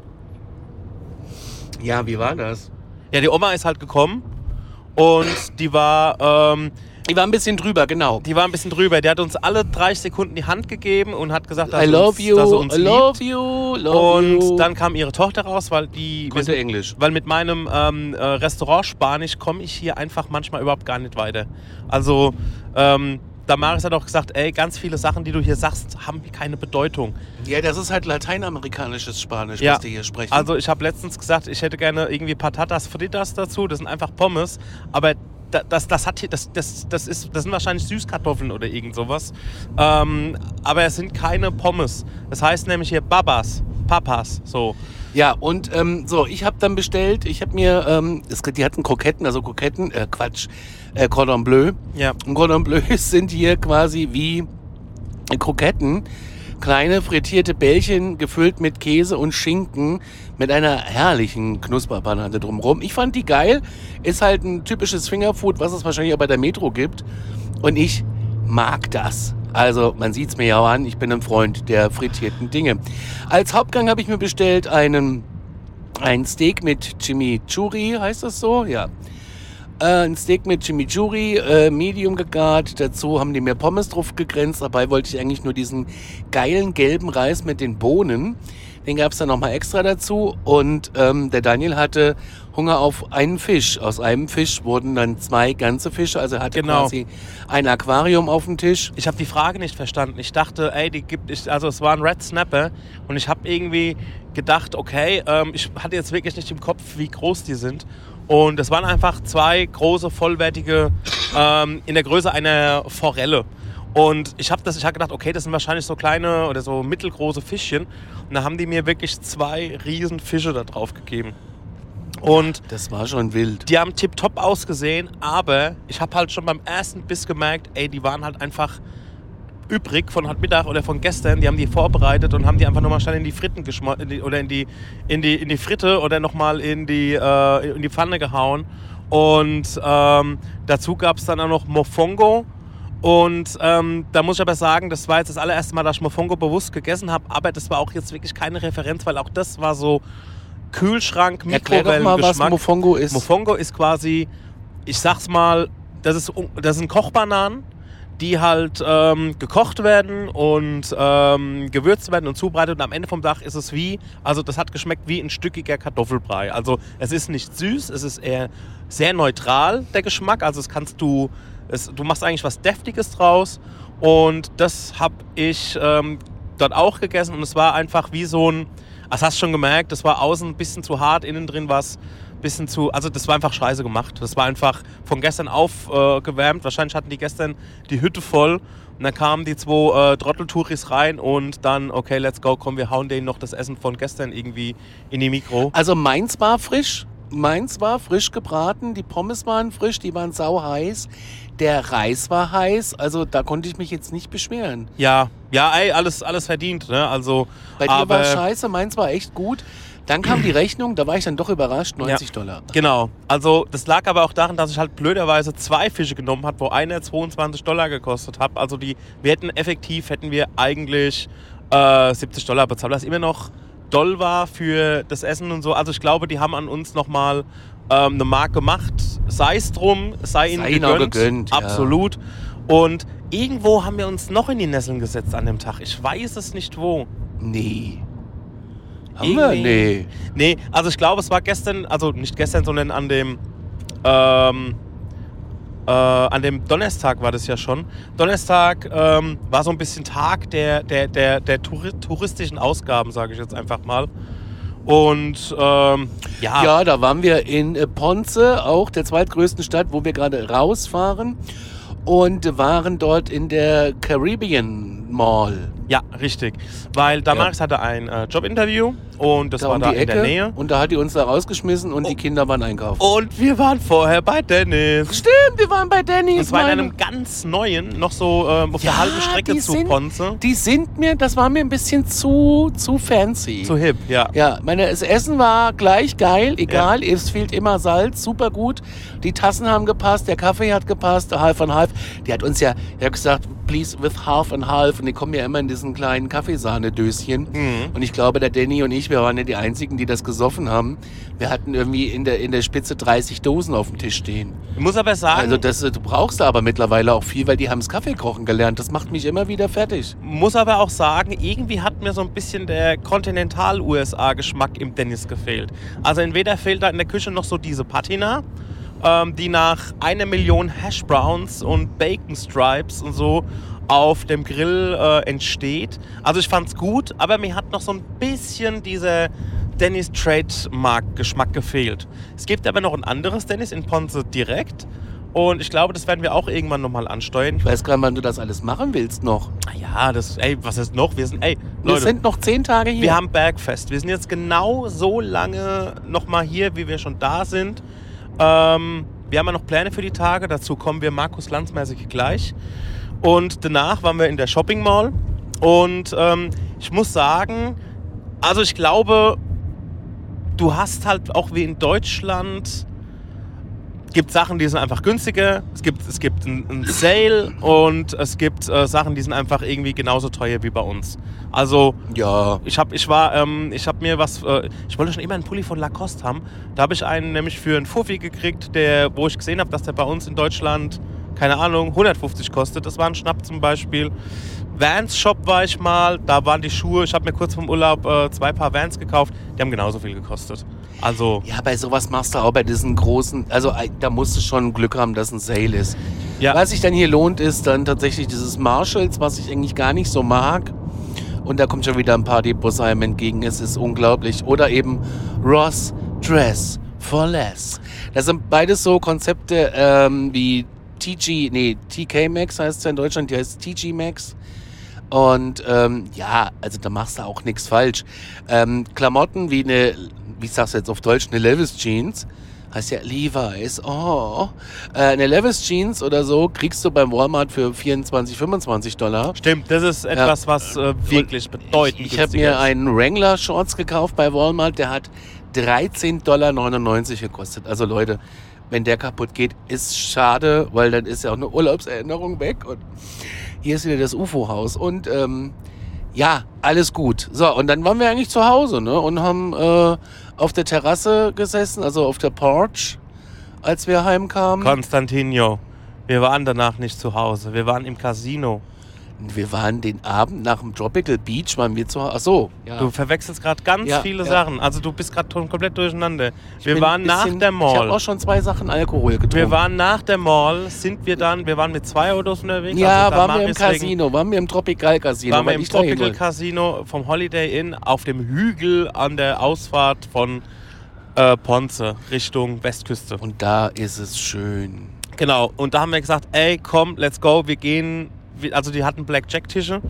Ja, wie war das? Ja, die Oma ist halt gekommen. Und die war, ähm, die war ein bisschen drüber, genau. Die war ein bisschen drüber. Die hat uns alle dreißig Sekunden die Hand gegeben und hat gesagt, dass, I love uns, you, dass sie uns I liebt. love you, love und you. dann kam ihre Tochter raus, weil die konnte Englisch. Weil mit meinem ähm, äh, Restaurant Spanisch komme ich hier einfach manchmal überhaupt gar nicht weiter. Also ähm, Damaris hat auch gesagt, ey, ganz viele Sachen, die du hier sagst, haben keine Bedeutung. Ja, das ist halt lateinamerikanisches Spanisch, ja. was die hier sprechen. Also ich habe letztens gesagt, ich hätte gerne irgendwie Patatas Fritas dazu. Das sind einfach Pommes, aber Das, das, hat hier, das, das, das, ist, das sind wahrscheinlich Süßkartoffeln oder irgend sowas. Ähm, aber es sind keine Pommes. Das heißt nämlich hier Babas, Papas, so. Ja, und ähm, so, ich habe dann bestellt, ich habe mir, ähm, es, die hatten Kroketten, also Kroketten, äh, Quatsch, äh, Cordon Bleu. Ja. Und Cordon Bleus sind hier quasi wie Kroketten. Kleine frittierte Bällchen gefüllt mit Käse und Schinken mit einer herrlichen Knusperpanade drumherum. Ich fand die geil. Ist halt ein typisches Fingerfood, was es wahrscheinlich auch bei der Metro gibt. Und ich mag das. Also man sieht es mir ja auch an, ich bin ein Freund der frittierten Dinge. Als Hauptgang habe ich mir bestellt einen, ein Steak mit Chimichurri, heißt das so? Ja. Äh, ein Steak mit Chimichurri, äh, Medium gegart. Dazu haben die mir Pommes drauf gegrenzt. Dabei wollte ich eigentlich nur diesen geilen gelben Reis mit den Bohnen. Den gab es dann nochmal extra dazu. Und ähm, der Daniel hatte Hunger auf einen Fisch. Aus einem Fisch wurden dann zwei ganze Fische. Also er hatte genau. quasi ein Aquarium auf dem Tisch. Ich habe die Frage nicht verstanden. Ich dachte, ey, die gibt ich, also es war ein Red Snapper. Und ich habe irgendwie gedacht, okay, ähm, ich hatte jetzt wirklich nicht im Kopf, wie groß die sind. Und es waren einfach zwei große, vollwertige, ähm, in der Größe einer Forelle. Und ich habe hab gedacht, okay, das sind wahrscheinlich so kleine oder so mittelgroße Fischchen. Und da haben die mir wirklich zwei riesen Fische da drauf gegeben. Und das war schon wild. Die haben tipptopp ausgesehen, aber ich habe halt schon beim ersten Biss gemerkt, ey, die waren halt einfach übrig von heute Mittag oder von gestern. Die haben die vorbereitet und haben die einfach nochmal schnell in die Fritten geschmissen oder in die, in die, in die Fritte oder nochmal in die, äh, in die Pfanne gehauen. Und ähm, dazu gab es dann auch noch Mofongo. Und ähm, da muss ich aber sagen, das war jetzt das allererste Mal, dass ich Mofongo bewusst gegessen habe. Aber das war auch jetzt wirklich keine Referenz, weil auch das war so Kühlschrank, Mikrowellengeschmack. Erklär doch mal, was Mofongo ist. Mofongo ist quasi, ich sag's mal, das, ist, das sind Kochbananen, die halt ähm, gekocht werden und ähm, gewürzt werden und zubereitet. Und am Ende vom Tag ist es wie, also das hat geschmeckt wie ein stückiger Kartoffelbrei. Also es ist nicht süß, es ist eher sehr neutral, der Geschmack. Also das kannst du Es, du machst eigentlich was Deftiges draus und das habe ich ähm, dort auch gegessen und es war einfach wie so ein, das hast du schon gemerkt, das war außen ein bisschen zu hart, innen drin war es ein bisschen zu, also das war einfach scheiße gemacht. Das war einfach von gestern aufgewärmt, äh, wahrscheinlich hatten die gestern die Hütte voll und dann kamen die zwei äh, Trotteltouris rein und dann, okay, let's go, komm, wir hauen denen noch das Essen von gestern irgendwie in die Mikro. Also meins war frisch, meins war frisch gebraten, die Pommes waren frisch, die waren sau heiß. Der Reis war heiß, also da konnte ich mich jetzt nicht beschweren. Ja, ja, ey, alles, alles verdient, ne? Also, Bei dir aber war scheiße, meins war echt gut. Dann kam die Rechnung, da war ich dann doch überrascht, neunzig ja, Dollar. Genau, also das lag aber auch daran, dass ich halt blöderweise zwei Fische genommen habe, wo einer zweiundzwanzig Dollar gekostet hat. Also die, wir hätten effektiv, hätten wir eigentlich äh, siebzig Dollar bezahlt, was immer noch doll war für das Essen und so. Also ich glaube, die haben an uns nochmal ähm, eine Mark gemacht. Sei es drum, sei ihnen Sei ihnen auch gegönnt. gegönnt, ja. Absolut. Und irgendwo haben wir uns noch in die Nesseln gesetzt an dem Tag. Ich weiß es nicht wo. Nee. Haben wir? Nee. Nee, also ich glaube, es war gestern, also nicht gestern, sondern an dem ähm, äh, an dem Donnerstag war das ja schon. Donnerstag ähm, war so ein bisschen Tag der, der, der, der Touri- touristischen Ausgaben, sage ich jetzt einfach mal. Und ähm, ja. Ja, da waren wir in äh, Ponce, auch der zweitgrößten Stadt, wo wir gerade rausfahren. Und waren dort in der Caribbean Mall. Ja, richtig. Weil Damaris Ja. hatte ein äh, Jobinterview und das Da war um da die in Ecke. der Nähe. Und da hat die uns da rausgeschmissen und Oh. die Kinder waren einkaufen. Und wir waren vorher bei Dennis. Stimmt, wir waren bei Dennis. Und zwar in meine- einem ganz neuen, noch so ähm, auf Ja, der halben Strecke die zu sind- Ponce. Die sind mir, das war mir ein bisschen zu, zu fancy. Zu hip, ja. Ja, meine, das Essen war gleich geil, egal, es fehlt immer Salz, super gut. Die Tassen haben gepasst, der Kaffee hat gepasst, half and half. Die hat uns ja, die hat gesagt, please with half and half. Und die kommen ja immer in diesen kleinen Kaffeesahnedöschen. Mhm. Und ich glaube, der Danny und ich, wir waren ja die Einzigen, die das gesoffen haben. Wir hatten irgendwie in der, in der Spitze dreißig Dosen auf dem Tisch stehen. Ich muss aber sagen, Also das, du brauchst aber mittlerweile auch viel, weil die haben das Kaffee kochen gelernt. Das macht mich immer wieder fertig. muss aber auch sagen, irgendwie hat mir so ein bisschen der Kontinental-U S A-Geschmack im Dennis gefehlt. Also entweder fehlt da in der Küche noch so diese Patina, ähm, die nach einer Million Hash Browns und Bacon Stripes und so auf dem Grill äh, entsteht. Also ich fand's gut, aber mir hat noch so ein bisschen dieser Dennis Trademark-Geschmack gefehlt. Es gibt aber noch ein anderes Dennis in Ponce direkt und ich glaube, das werden wir auch irgendwann nochmal ansteuern. Ich weiß gar nicht, wann du das alles machen willst noch. Ja, das, ey, was ist noch? Wir sind, ey, Wir Leute, sind noch zehn Tage hier. wir haben Bergfest. Wir sind jetzt genau so lange nochmal hier, wie wir schon da sind. Ähm, wir haben ja noch Pläne für die Tage, dazu kommen wir Markus Landsmäßig gleich. Und danach waren wir in der Shopping Mall und ähm, ich muss sagen, also ich glaube, du hast halt auch wie in Deutschland, gibt Sachen, die sind einfach günstiger, es gibt, es gibt einen Sale und es gibt äh, Sachen, die sind einfach irgendwie genauso teuer wie bei uns. Also Ja. ich habe, ich war, ähm, ich habe mir was, äh, ich wollte schon immer einen Pulli von Lacoste haben. Da habe ich einen nämlich für einen Fuffi gekriegt, der, wo ich gesehen habe, dass der bei uns in Deutschland, keine Ahnung, hundertfünfzig kostet. Das war ein Schnapp zum Beispiel. Vans Shop war ich mal, da waren die Schuhe. Ich habe mir kurz vom Urlaub äh, zwei Paar Vans gekauft. Die haben genauso viel gekostet. Also Ja, bei sowas machst du auch bei diesen großen, also äh, da musst du schon Glück haben, dass ein Sale ist. ja, Was sich dann hier lohnt, ist dann tatsächlich dieses Marshalls, was ich eigentlich gar nicht so mag. Und da kommt schon wieder ein Partybus einem entgegen, es ist unglaublich. Oder eben Ross Dress for Less. Das sind beides so Konzepte ähm, wie T G, nee, T K Maxx heißt es ja in Deutschland, die heißt T G Maxx. Und ähm, ja, also da machst du auch nichts falsch. Ähm, Klamotten wie eine, wie sagst du jetzt auf Deutsch, eine Levi's Jeans, heißt ja Levi's, oh. Äh, eine Levi's Jeans oder so kriegst du beim Walmart für vierundzwanzig, fünfundzwanzig Dollar. stimmt. Das ist etwas, was äh, wirklich bedeutend Ich, ich habe günstiger mir ist. einen Wrangler Shorts gekauft bei Walmart, der hat dreizehn Dollar neunundneunzig gekostet. Also Leute, wenn der kaputt geht, ist schade, weil dann ist ja auch eine Urlaubserinnerung weg. Und hier ist wieder das U F O-Haus. Und ähm, ja, alles gut. So, und dann waren wir eigentlich zu Hause, ne? Und haben äh, auf der Terrasse gesessen, also auf der Porch, als wir heimkamen. Konstantino, wir waren danach nicht zu Hause. Wir waren im Casino. Wir waren den Abend nach dem Tropical Beach, waren wir zu Hause. Ach so, ja. Du verwechselst gerade ganz Ja, viele ja. Sachen. Also du bist gerade komplett durcheinander. Ich Wir bin waren ein nach bisschen- der Ich habe Mall. auch schon zwei Sachen Alkohol getrunken. Wir waren nach der Mall, sind wir dann, wir waren mit zwei Autos unterwegs. ja, also da waren wir im Marius wegen- Casino, waren wir im Tropical Casino. Waren wir weil im ich dahin Tropical wollte. Casino vom Holiday Inn auf dem Hügel an der Ausfahrt von äh, Ponce Richtung Westküste. Und da ist es schön. Genau, und da haben wir gesagt, ey, komm, let's go, wir gehen, wir- also die hatten Blackjack-Tische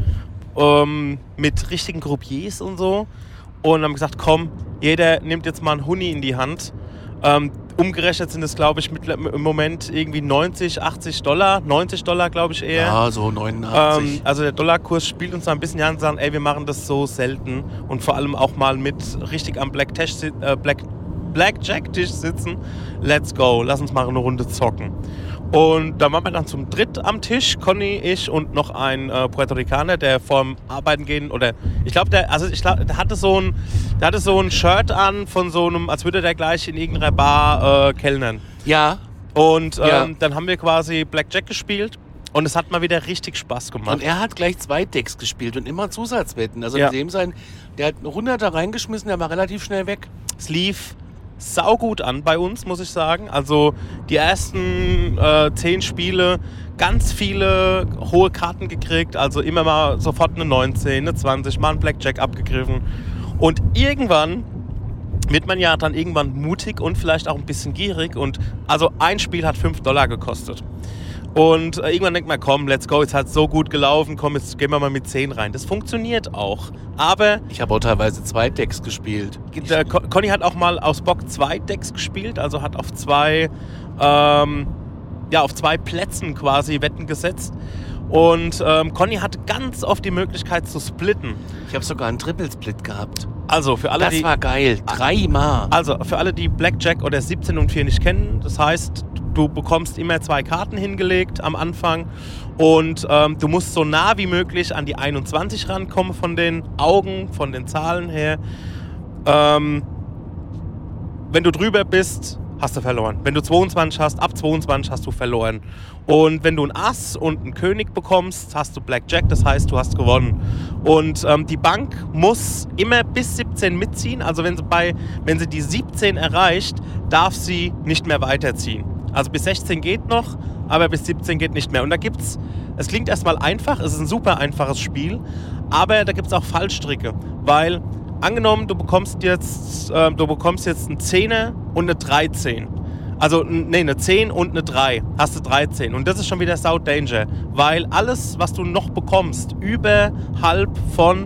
ähm, mit richtigen Croupiers und so und haben gesagt, komm, jeder nimmt jetzt mal einen Huni in die Hand. Ähm, umgerechnet sind es, glaube ich, mit, im Moment irgendwie neunzig, achtzig Dollar, neunzig Dollar, glaube ich eher. Ja, so neunundachtzig. Ähm, also der Dollarkurs spielt uns da ein bisschen die Hand und sagen, ey, wir machen das so selten und vor allem auch mal mit richtig am Black Tisch, äh, Black, Blackjack-Tisch sitzen. Let's go, lass uns mal eine Runde zocken. Und da waren wir dann zum Dritt am Tisch, Conny, ich und noch ein äh, Puerto Ricaner, der vorm Arbeiten gehen, oder ich glaube, der, also ich glaub, der hatte so ein, der hatte so ein Shirt an von so einem, als würde der gleich in irgendeiner Bar äh, kellnern. ja, Und ähm, Ja. dann haben wir quasi Blackjack gespielt und es hat mal wieder richtig Spaß gemacht. und er hat gleich zwei Decks gespielt und immer Zusatzwetten. Also Ja. mit dem sein, der hat einen Hunderter reingeschmissen, der war relativ schnell weg. Es lief saugut an bei uns, muss ich sagen. Also die ersten äh, zehn Spiele, ganz viele hohe Karten gekriegt. Also immer mal sofort eine neunzehn, eine zwanzig, mal ein Blackjack abgegriffen. Und irgendwann wird man ja dann irgendwann mutig und vielleicht auch ein bisschen gierig. Und also ein Spiel hat fünf Dollar gekostet. Und äh, irgendwann denkt man, komm, let's go, jetzt hat es so gut gelaufen, komm, jetzt gehen wir mal mit zehn rein. Das funktioniert auch. Aber Ich habe auch teilweise zwei Decks gespielt. der Con- Conny hat auch mal aus Bock zwei Decks gespielt, also hat auf zwei, ähm, ja, auf zwei Plätzen quasi Wetten gesetzt. Und ähm, Conny hatte ganz oft die Möglichkeit zu splitten. Ich habe sogar einen Triple-Split gehabt. Also für alle, Das die, war geil. Dreimal. also für alle, die Blackjack oder siebzehn und vier nicht kennen, das heißt, du bekommst immer zwei Karten hingelegt am Anfang und ähm, du musst so nah wie möglich an die einundzwanzig rankommen von den Augen, von den Zahlen her. Ähm, wenn du drüber bist, hast du verloren. Wenn du zweiundzwanzig hast, ab zweiundzwanzig hast du verloren. Und wenn du ein Ass und einen König bekommst, hast du Blackjack, das heißt, du hast gewonnen. Und ähm, die Bank muss immer bis siebzehn mitziehen. Also wenn sie, bei, wenn sie die siebzehn erreicht, darf sie nicht mehr weiterziehen. Also bis sechzehn geht noch, aber bis siebzehn geht nicht mehr. Und da gibt's, es klingt erstmal einfach, es ist ein super einfaches Spiel, aber da gibt es auch Fallstricke, weil angenommen, du bekommst jetzt, äh, du bekommst jetzt einen Zehner und eine dreizehn. Also, n- nee, eine zehn und eine drei. Hast du dreizehn. Und das ist schon wieder sau Danger. Weil alles, was du noch bekommst, überhalb von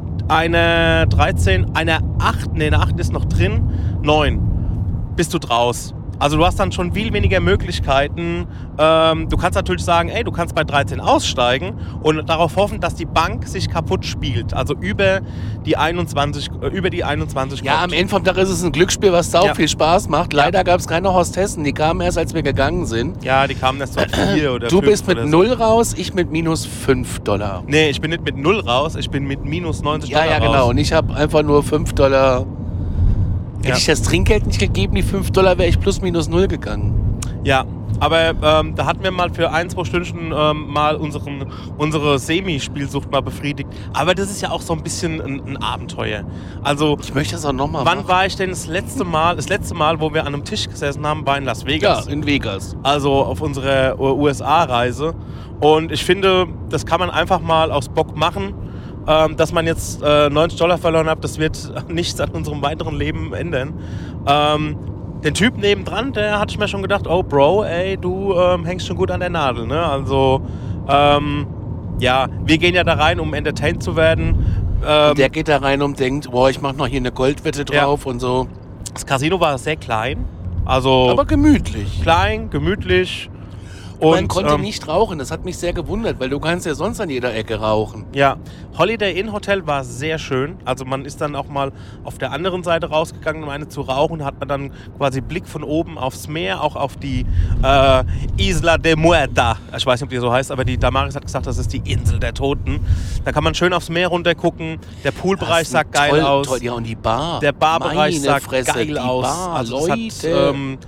einer dreizehn, einer acht, nee, eine acht ist noch drin, neun, bist du draus. Also du hast dann schon viel weniger Möglichkeiten. Ähm, du kannst natürlich sagen, ey, du kannst bei dreizehn aussteigen und darauf hoffen, dass die Bank sich kaputt spielt. Also über die einundzwanzig, äh, über die einundzwanzig Ja, am kommt. Ende vom Tag ist es ein Glücksspiel, was sau Ja. viel Spaß macht. Leider gab es keine Hostessen, die kamen erst, als wir gegangen sind. Ja, die kamen erst auf vier oder Du fünf bist mit oder so. null raus, ich mit minus fünf Dollar. Nee, ich bin nicht mit null raus, ich bin mit minus neunzig Ja, Dollar ja, genau. raus. Und ich habe einfach nur fünf Dollar. Hätte Ja. ich das Trinkgeld nicht gegeben, die fünf Dollar, wäre ich plus minus null gegangen. Ja, aber ähm, da hatten wir mal für ein, zwei Stunden ähm, mal unseren, unsere Semi-Spielsucht mal befriedigt. Aber das ist ja auch so ein bisschen ein, ein Abenteuer. Also, Ich möchte das auch nochmal wann machen. war ich denn das letzte Mal? Das letzte Mal, wo wir an einem Tisch gesessen haben, war in Las Ja, Vegas. in Vegas. Also auf unserer U S A-Reise. Und ich finde, das kann man einfach mal aus Bock machen. Ähm, dass man jetzt äh, neunzig Dollar verloren hat, das wird nichts an unserem weiteren Leben ändern. Ähm, den Typ nebendran, der hatte ich mir schon gedacht, oh Bro, ey, du ähm, hängst schon gut an der Nadel, ne? Also, ähm, ja, wir gehen ja da rein, um entertained zu werden. Ähm, Der geht da rein und denkt, boah, ich mache noch hier eine Goldwette drauf und so. das Casino war sehr klein, also Aber gemütlich. klein, gemütlich. Man Und, konnte ähm, nicht rauchen, das hat mich sehr gewundert, weil du kannst ja sonst an jeder Ecke rauchen. Ja, Holiday Inn Hotel war sehr schön. Also man ist dann auch mal auf der anderen Seite rausgegangen, um eine zu rauchen. Hat man dann quasi Blick von oben aufs Meer, auch auf die äh, Isla de Muerta. Ich weiß nicht, ob die so heißt, aber die Damaris hat gesagt, das ist die Insel der Toten. Da kann man schön aufs Meer runter gucken. Der Poolbereich sah geil toll, aus. Toll, ja, und die Bar. Der Barbereich Meine sah Fresse, geil die aus. Bar, Also Leute. es hat, ähm,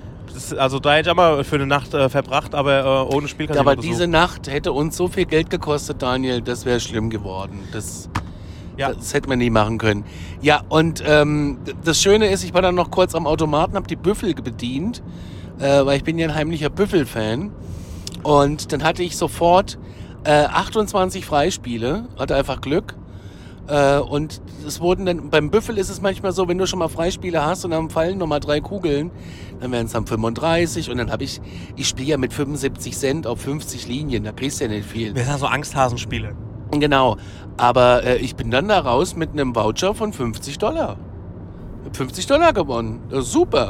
das, also da hätte ich auch mal für eine Nacht äh, verbracht, aber äh, ohne Spiel kann ich Aber nicht diese Nacht hätte uns so viel Geld gekostet, Daniel, das wäre schlimm geworden. Das, Ja. das hätte man nie machen können. Ja, und ähm, das Schöne ist, ich war dann noch kurz am Automaten, habe die Büffel bedient, äh, weil ich bin ja ein heimlicher Büffel-Fan. Und dann hatte ich sofort äh, achtundzwanzig Freispiele, hatte einfach Glück. Äh, und es wurden dann, beim Büffel ist es manchmal so, wenn du schon mal Freispiele hast und dann fallen nochmal drei Kugeln, dann werden es dann fünfunddreißig und dann habe ich, ich spiele ja mit fünfundsiebzig Cent auf fünfzig Linien, da kriegst du ja nicht viel. Wir sind ja so Angsthasenspiele. Genau, aber äh, ich bin dann da raus mit einem Voucher von fünfzig Dollar. Ich hab fünfzig Dollar gewonnen, das ist super.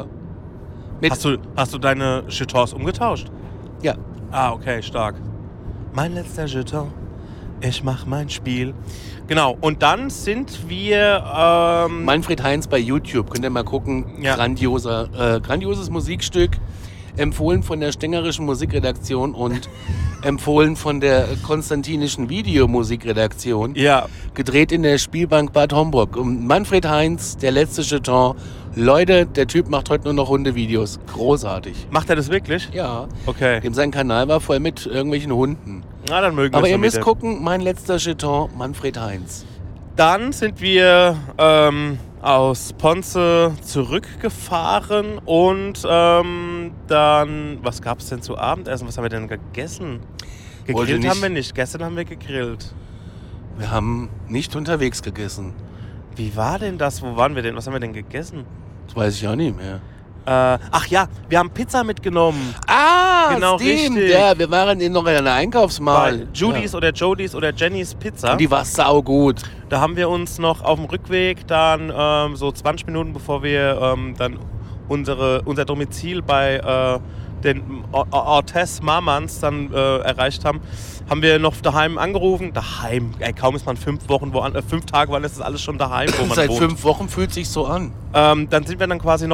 Mit Hast du, hast du deine Jetons umgetauscht? Ja. Ah, okay, stark. Mein letzter Jeton. Ich mach mein Spiel. Genau, und dann sind wir... Ähm, Manfred Heinz bei YouTube, könnt ihr mal gucken. Ja. Grandioser, äh, grandioses Musikstück, empfohlen von der Stängerischen Musikredaktion und empfohlen von der Konstantinischen Videomusikredaktion. ja, Gedreht in der Spielbank Bad Homburg. Und Manfred Heinz, der letzte Jeton. Leute, der Typ macht heute nur noch Hundevideos. Großartig. macht er das wirklich? Ja. Okay. Dem sein Kanal war voll mit irgendwelchen Hunden. Na, dann mögen wir Aber es ihr so müsst mit. gucken, mein letzter Jeton, Manfred Heinz. Dann sind wir ähm, aus Ponce zurückgefahren und ähm, dann, was gab es denn zu Abendessen? Was haben wir denn gegessen? Wollte Gegrillt nicht. haben wir nicht, gestern haben wir gegrillt. Wir haben nicht unterwegs gegessen. Wie war denn das? Wo waren wir denn? Was haben wir denn gegessen? Das weiß ich auch nicht mehr. Äh, ach ja, wir haben Pizza mitgenommen. Ah, Genau, stimmt. richtig. Ja, wir waren in noch in einer Bei Einkaufsmall. Judy's oder Jodys oder Jennys Pizza. Ja. Die war saugut. Da haben wir uns noch auf dem Rückweg dann ähm, so zwanzig Minuten, bevor wir ähm, dann unsere, unser Domizil bei äh, den Ortez Marmans dann äh, erreicht haben, haben wir noch daheim angerufen. Daheim, ey, kaum ist man fünf Wochen, wo, äh, fünf Tage, wann ist das alles schon daheim, wo man Seit wohnt. fünf Wochen fühlt sich so an. Ähm, dann sind wir dann quasi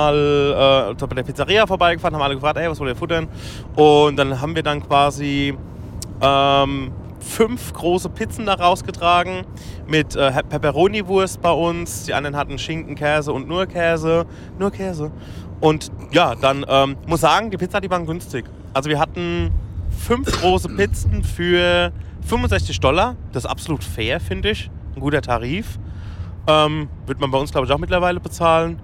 nochmal äh, bei der Pizzeria vorbeigefahren, haben alle gefragt, ey, was wollt ihr futtern? Und dann haben wir dann quasi ähm, fünf große Pizzen da rausgetragen mit äh, Pepperoni-Wurst bei uns. Die anderen hatten Schinken, Käse und nur Käse. Nur Käse. Und ja, dann ähm, muss sagen, die Pizza, die waren günstig. Also wir hatten fünf große Pizzen für fünfundsechzig Dollar. Das ist absolut fair, finde ich. Ein guter Tarif. Ähm, wird man bei uns, glaube ich, auch mittlerweile bezahlen.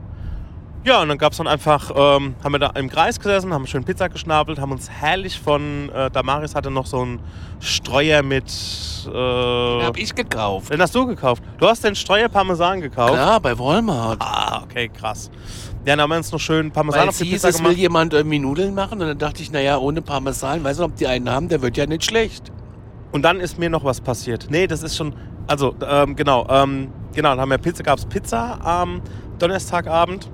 Ja, und dann gab es dann einfach, ähm, haben wir da im Kreis gesessen, haben schön Pizza geschnabelt, haben uns herrlich von, äh, Damaris hatte noch so einen Streuer mit... Äh, Den hab ich gekauft. Den hast du gekauft? Du hast den Streuer Parmesan gekauft? Klar, bei Walmart. Ah, okay, krass. Ja, dann haben wir uns noch schön Parmesan Weil auf es die hieß, Pizza es will gemacht. jemand irgendwie Nudeln machen. Und dann dachte ich, naja, ohne Parmesan, weiß nicht, ob die einen haben, der wird ja nicht schlecht. Und dann ist mir noch was passiert. Nee, das ist schon, also, ähm, genau, ähm, genau, dann haben wir Pizza, gab es Pizza am Donnerstagabend.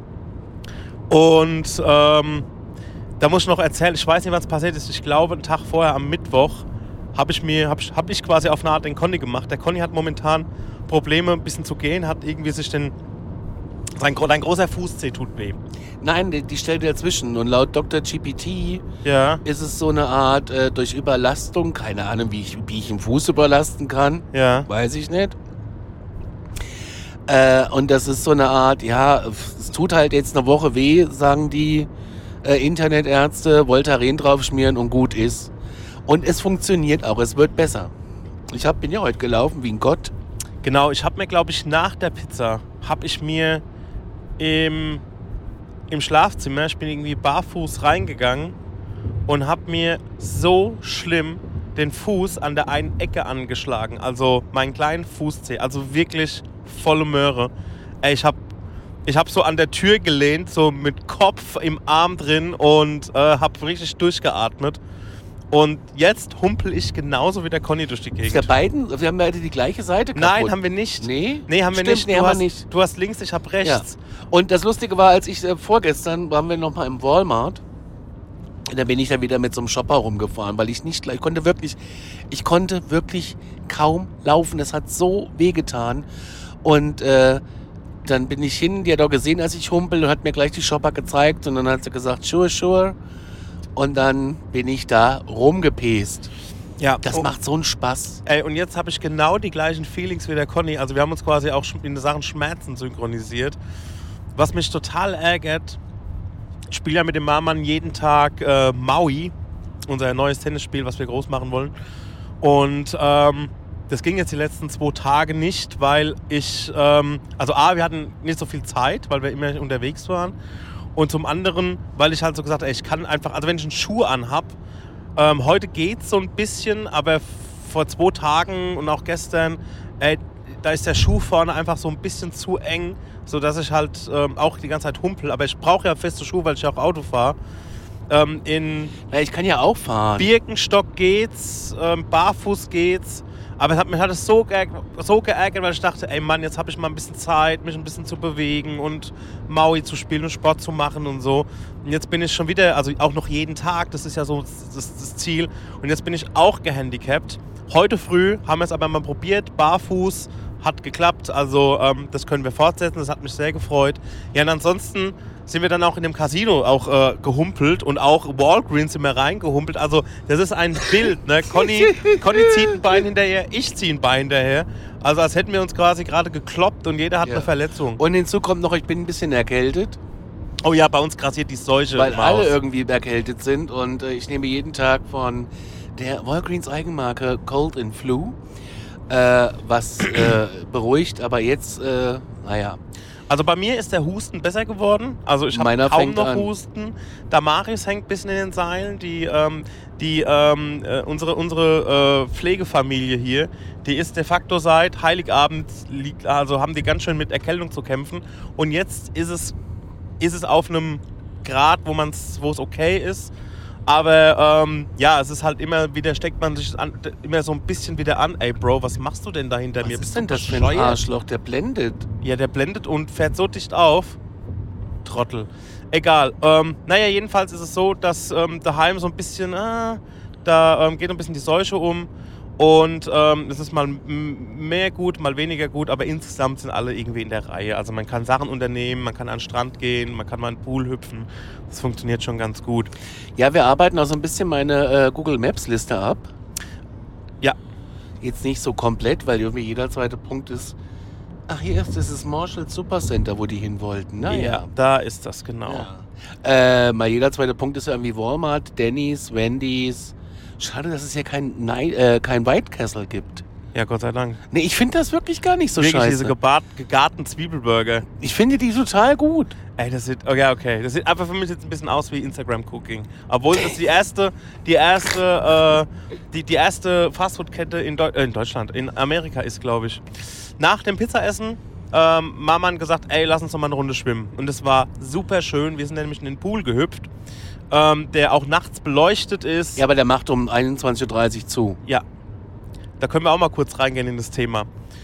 Und ähm, da muss ich noch erzählen, ich weiß nicht, was passiert ist. Ich glaube, einen Tag vorher, am Mittwoch, habe ich mir, habe hab ich quasi auf eine Art den Conny gemacht. Der Conny hat momentan Probleme, ein bisschen zu gehen, hat irgendwie sich den, sein, sein großer Fußzeh tut weh. Nein, die, die stellt dazwischen. Und laut Doktor G P T Ja, ist es so eine Art äh, durch Überlastung, keine Ahnung, wie ich, wie ich einen Fuß überlasten kann, ja. weiß ich nicht. Äh, und das ist so eine Art, ja, es tut halt jetzt eine Woche weh, sagen die äh, Internetärzte, Voltaren draufschmieren und gut ist. Und es funktioniert auch, es wird besser. Ich hab, bin ja heute gelaufen wie ein Gott. Genau, ich habe mir, glaube ich, nach der Pizza, habe ich mir im, im Schlafzimmer, ich bin irgendwie barfuß reingegangen und habe mir so schlimm den Fuß an der einen Ecke angeschlagen. Also meinen kleinen Fußzeh, also wirklich volle Möhre. Ey, ich habe ich hab so an der Tür gelehnt, so mit Kopf im Arm drin und äh, habe richtig durchgeatmet. Und jetzt humpel ich genauso wie der Conny durch die Ist Gegend. ja beiden, wir haben beide die gleiche Seite kaputt. Nein, haben wir nicht. Nee? Nee, haben wir Stimmt, nicht. Nee, Du, haben hast, wir nicht. du hast links, ich hab rechts. Ja. Und das Lustige war, als ich äh, vorgestern, waren wir nochmal im Walmart. Da bin ich dann wieder mit so einem Shopper rumgefahren, weil ich nicht, ich konnte wirklich, ich konnte wirklich kaum laufen. Es hat so wehgetan. Und äh, dann bin ich hin, die hat auch gesehen, als ich humpel und hat mir gleich die Shopper gezeigt. Und dann hat sie gesagt, sure, sure. Und dann bin ich da rumgepest. Ja. Das oh. macht so einen Spaß. Ey, und jetzt habe ich genau die gleichen Feelings wie der Conny. Also wir haben uns quasi auch in Sachen Schmerzen synchronisiert. Was mich total ärgert, Ich spiele ja mit dem Marmann jeden Tag äh, Maui, unser neues Tennisspiel, was wir groß machen wollen. Und ähm, das ging jetzt die letzten zwei Tage nicht, weil ich, ähm, also A, wir hatten nicht so viel Zeit, weil wir immer unterwegs waren. Und zum anderen, weil ich halt so gesagt habe, ich kann einfach, also wenn ich einen Schuh anhab, ähm, heute geht's so ein bisschen, aber vor zwei Tagen und auch gestern, ey, da ist der Schuh vorne einfach so ein bisschen zu eng, sodass ich halt ähm, auch die ganze Zeit humpel. Aber ich brauche ja feste Schuhe, weil ich ja auch Auto fahre. Ähm, in Ja, ich kann ja auch fahren. Birkenstock geht's, ähm, barfuß geht's. Aber es hat mich hat es so, geärg- so geärgert, weil ich dachte, ey Mann, jetzt habe ich mal ein bisschen Zeit, mich ein bisschen zu bewegen und Maui zu spielen und Sport zu machen und so. Und jetzt bin ich schon wieder, also auch noch jeden Tag, das ist ja so das, das Ziel. Und jetzt bin ich auch gehandicapt. Heute früh haben wir es aber mal probiert, barfuß, hat geklappt. Also ähm, das können wir fortsetzen, das hat mich sehr gefreut. Ja, und ansonsten sind wir dann auch in dem Casino auch äh, gehumpelt und auch Walgreens sind wir reingehumpelt. Also das ist ein Bild, ne? Conny, Conny zieht ein Bein hinterher, ich ziehe ein Bein hinterher. Also als hätten wir uns quasi gerade gekloppt und jeder hat Ja. eine Verletzung. Und hinzu kommt noch, ich bin ein bisschen erkältet, Oh ja, bei uns grassiert die Seuche weil im alle Haus. irgendwie erkältet sind. Und äh, ich nehme jeden Tag von der Walgreens Eigenmarke Cold and Flu, äh, was äh, beruhigt. Aber jetzt, äh, naja, Also bei mir ist der Husten besser geworden. Also ich habe Meiner kaum fängt noch an. Husten. Damaris hängt ein bisschen in den Seilen. Die, ähm, die, ähm, äh, unsere unsere äh, Pflegefamilie hier, die ist de facto seit Heiligabend, liegt, also haben die ganz schön mit Erkältung zu kämpfen. Und jetzt ist es, ist es auf einem Grad, wo man's, wo es okay ist. Aber ähm, ja, es ist halt immer wieder, steckt man sich an, immer so ein bisschen wieder an. Ey Bro, was machst du denn da hinter was mir? ist Bist denn du das für ein bescheuert? Arschloch, der blendet? Ja, der blendet und fährt so dicht auf. Trottel. Egal. Ähm, naja, jedenfalls ist es so, dass ähm, daheim so ein bisschen, ah, da ähm, geht ein bisschen die Seuche um. Und ähm, es ist mal m- mehr gut, mal weniger gut, aber insgesamt sind alle irgendwie in der Reihe. Also man kann Sachen unternehmen, man kann an den Strand gehen, man kann mal in den Pool hüpfen. Das funktioniert schon ganz gut. Ja, wir arbeiten auch so ein bisschen meine äh, Google Maps Liste ab. Ja. Jetzt nicht so komplett, weil irgendwie jeder zweite Punkt ist, ach hier ist das Marshall Supercenter, wo die hin wollten. Naja. Da ist das, genau. Ja. Äh, mal jeder zweite Punkt ist ja irgendwie Walmart, Denny's, Wendy's. Schade, dass es hier kein, Nei- äh, kein White Castle gibt. Ja, Gott sei Dank. Nee, ich finde das wirklich gar nicht so Wirklich scheiße. diese gebar- gegarten Zwiebelburger. Ich finde die total gut. Ey, das sieht, okay, okay. Das sieht einfach für mich jetzt ein bisschen aus wie Instagram-Cooking. Obwohl das die erste, die erste, äh, die, die erste Fastfood-Kette in, Deu- äh, in Deutschland, in Amerika ist, glaube ich. Nach dem Pizzaessen ähm, Mama gesagt, ey, lass uns noch mal eine Runde schwimmen. Und es war super schön. Wir sind nämlich in den Pool gehüpft, ähm, der auch nachts beleuchtet ist. Ja, aber der macht um einundzwanzig Uhr dreißig zu. Ja. Da können wir auch mal kurz reingehen in das Thema.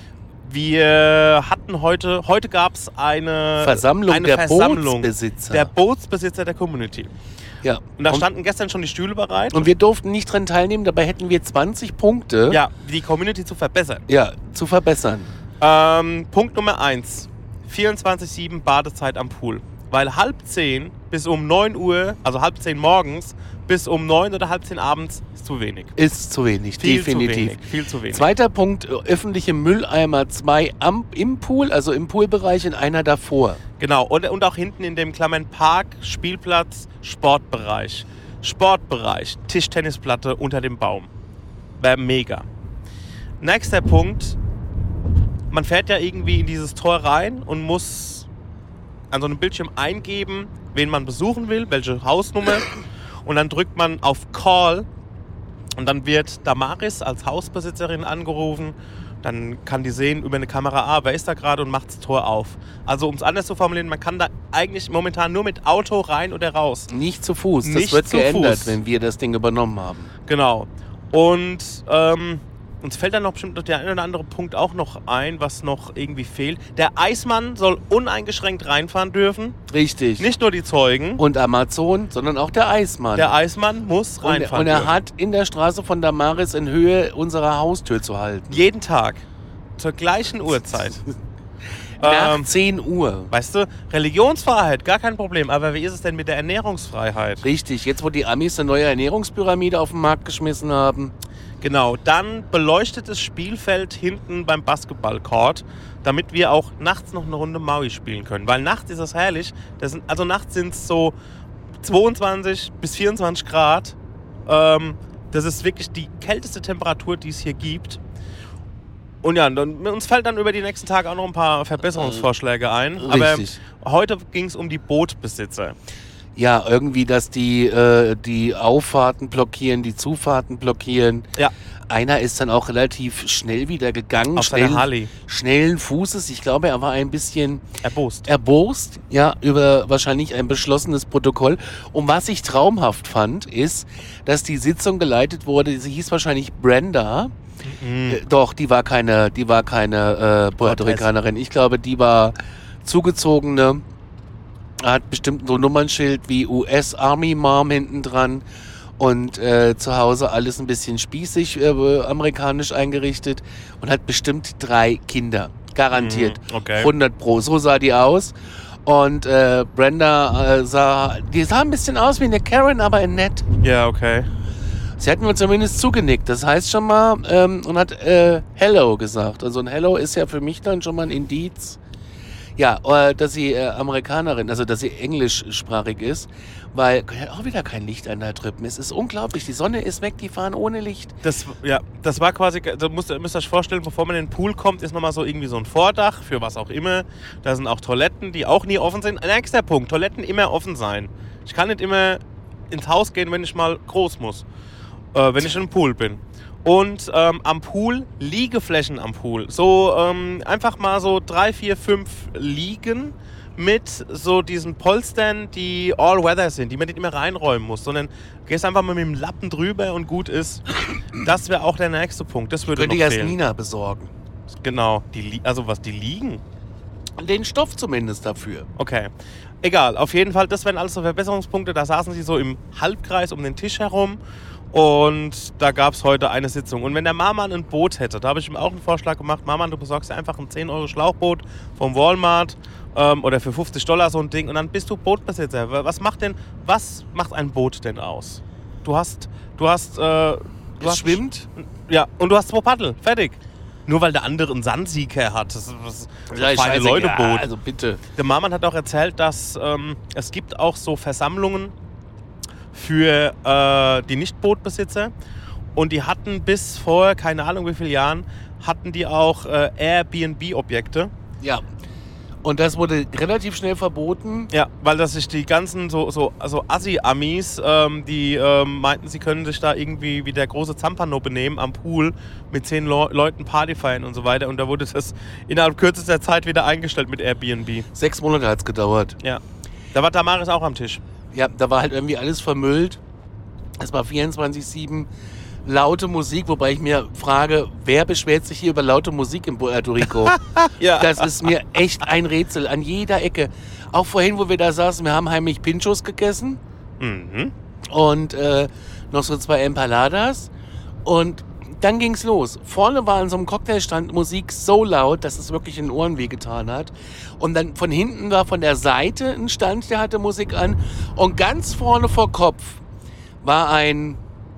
Wir hatten heute, heute gab es eine Versammlung eine der Versammlung Bootsbesitzer. der Bootsbesitzer der Community. Ja. Und da und, standen gestern schon die Stühle bereit. und wir durften nicht dran teilnehmen, dabei hätten wir zwanzig Punkte ja, die Community zu verbessern. ja, zu verbessern. Ähm, Punkt Nummer eins. vierundzwanzig sieben Badezeit am Pool. Weil halb zehn bis um neun Uhr, also halb zehn morgens, bis um neun oder halb zehn abends ist zu wenig. Ist zu wenig, Viel definitiv. zu wenig. Viel zu wenig. Zweiter Punkt, äh, öffentliche Mülleimer, zwei am, im Pool, also im Poolbereich und einer davor. Genau, und, und auch hinten in dem Klammern Park, Spielplatz, Sportbereich. Sportbereich, Tischtennisplatte unter dem Baum. Wäre mega. Nächster Punkt, man fährt ja irgendwie in dieses Tor rein und muss an so einem Bildschirm eingeben, wen man besuchen will, welche Hausnummer. Und dann drückt man auf Call und dann wird Damaris als Hausbesitzerin angerufen. Dann kann die sehen über eine Kamera, ah, wer ist da gerade und macht das Tor auf. Also um es anders zu formulieren, man kann da eigentlich momentan nur mit Auto rein oder raus. Nicht zu Fuß, das Nicht wird zu geändert, Fuß. wenn wir das Ding übernommen haben. Genau. Und ähm, uns fällt dann noch bestimmt noch der ein oder andere Punkt auch noch ein, was noch irgendwie fehlt. Der Eismann soll uneingeschränkt reinfahren dürfen. Richtig. Nicht nur die Zeugen. Und Amazon, sondern auch der Eismann. Der Eismann muss und, reinfahren und er dürfen. hat in der Straße von Damaris in Höhe unserer Haustür zu halten. Jeden Tag. Zur gleichen Uhrzeit. Nach ähm, zehn Uhr. Weißt du, Religionsfreiheit, gar kein Problem. Aber wie ist es denn mit der Ernährungsfreiheit? Richtig, jetzt wo die Amis eine neue Ernährungspyramide auf den Markt geschmissen haben. Genau, dann beleuchtetes Spielfeld hinten beim Basketballcourt, damit wir auch nachts noch eine Runde Maui spielen können. Weil nachts ist das herrlich. Das sind, also nachts sind es so zweiundzwanzig bis vierundzwanzig Grad. Ähm, das ist wirklich die kälteste Temperatur, die es hier gibt. Und ja, dann, uns fällt dann über die nächsten Tage auch noch ein paar Verbesserungsvorschläge ein. Richtig. Aber heute ging es um die Bootbesitzer. Ja, irgendwie, dass die äh, die Auffahrten blockieren, die Zufahrten blockieren. Ja. Einer ist dann auch relativ schnell wieder gegangen. Auf seiner schnell, Harley. Schnellen Fußes. Ich glaube, er war ein bisschen Erbost. erbost, ja, über wahrscheinlich ein beschlossenes Protokoll. Und was ich traumhaft fand, ist, dass die Sitzung geleitet wurde, sie hieß wahrscheinlich Brenda. Mhm. Äh, doch, die war keine, die war keine äh, Puerto Ricanerin. Ich glaube, die war zugezogene, hat bestimmt so ein Nummernschild wie U S Army Mom hinten dran und äh, zu Hause alles ein bisschen spießig äh, amerikanisch eingerichtet und hat bestimmt drei Kinder. Garantiert. Mhm, okay. hundert Pro. So sah die aus. Und äh, Brenda äh, sah, die sah ein bisschen aus wie eine Karen, aber in nett. Ja, okay. Sie hat mir zumindest zugenickt. Das heißt schon mal, ähm, und hat äh, Hello gesagt. Also ein Hello ist ja für mich dann schon mal ein Indiz. Ja, äh, dass sie äh, Amerikanerin, also dass sie englischsprachig ist, weil ja, auch wieder kein Licht an der Trüppen. Es ist unglaublich, die Sonne ist weg, die fahren ohne Licht. Das, ja, das war quasi, da müsst ihr müsst euch vorstellen, bevor man in den Pool kommt, ist nochmal so irgendwie so ein Vordach, für was auch immer. Da sind auch Toiletten, die auch nie offen sind. Nächster Punkt, Toiletten immer offen sein. Ich kann nicht immer ins Haus gehen, wenn ich mal groß muss, äh, wenn ich im Pool bin. Und ähm, am Pool, Liegeflächen am Pool. So ähm, einfach mal so drei, vier, fünf Liegen mit so diesen Polstern, die All-Weather sind, die man nicht immer reinräumen muss, sondern gehst einfach mal mit dem Lappen drüber und gut ist. Das wäre auch der nächste Punkt. Das würde Könnte noch ich fehlen. Jasmina besorgen. Genau, die Li- also was, die liegen? Den Stoff zumindest dafür. Okay. Egal, auf jeden Fall, das wären alles so Verbesserungspunkte. Da saßen sie so im Halbkreis um den Tisch herum. Und da gab es heute eine Sitzung. Und wenn der Marman ein Boot hätte, da habe ich ihm auch einen Vorschlag gemacht, Marman, du besorgst dir einfach ein zehn Euro Schlauchboot vom Walmart ähm, oder für fünfzig Dollar so ein Ding und dann bist du Bootbesitzer. Was macht denn, was macht ein Boot denn aus? Du hast, du hast, äh, du Es hast, schwimmt. Ja, und du hast zwei Paddel, fertig. Nur weil der andere einen Sandsieger hat, das ist das Ja, feine scheiße, Leuteboot. ja, also bitte. Der Marman hat auch erzählt, dass ähm, es gibt auch so Versammlungen für äh, die Nicht-Bootbesitzer und die hatten bis vor, keine Ahnung wie viele Jahren, hatten die auch äh, Airbnb-Objekte. Ja. Und das wurde relativ schnell verboten. Ja, weil das sich die ganzen so, so also Assi-Amis, ähm, die ähm, meinten, sie können sich da irgendwie wie der große Zampano benehmen am Pool mit zehn Le- Leuten Party feiern und so weiter. Und da wurde das innerhalb kürzester Zeit wieder eingestellt mit Airbnb. Sechs Monate hat es gedauert. Ja, da war Damaris auch am Tisch. Ja, da war halt irgendwie alles vermüllt. Es war vierundzwanzig sieben laute Musik, wobei ich mir frage, wer beschwert sich hier über laute Musik in Puerto Rico? Ja. Das ist mir echt ein Rätsel an jeder Ecke. Auch vorhin, wo wir da saßen, wir haben heimlich Pinchos gegessen Mhm. und äh, noch so zwei Empanadas und dann ging's los. Vorne war an so einem Cocktailstand Musik so laut, dass es wirklich in den Ohren wehgetan hat. Und dann von hinten war von der Seite ein Stand, der hatte Musik an. Und ganz vorne vor Kopf war ein,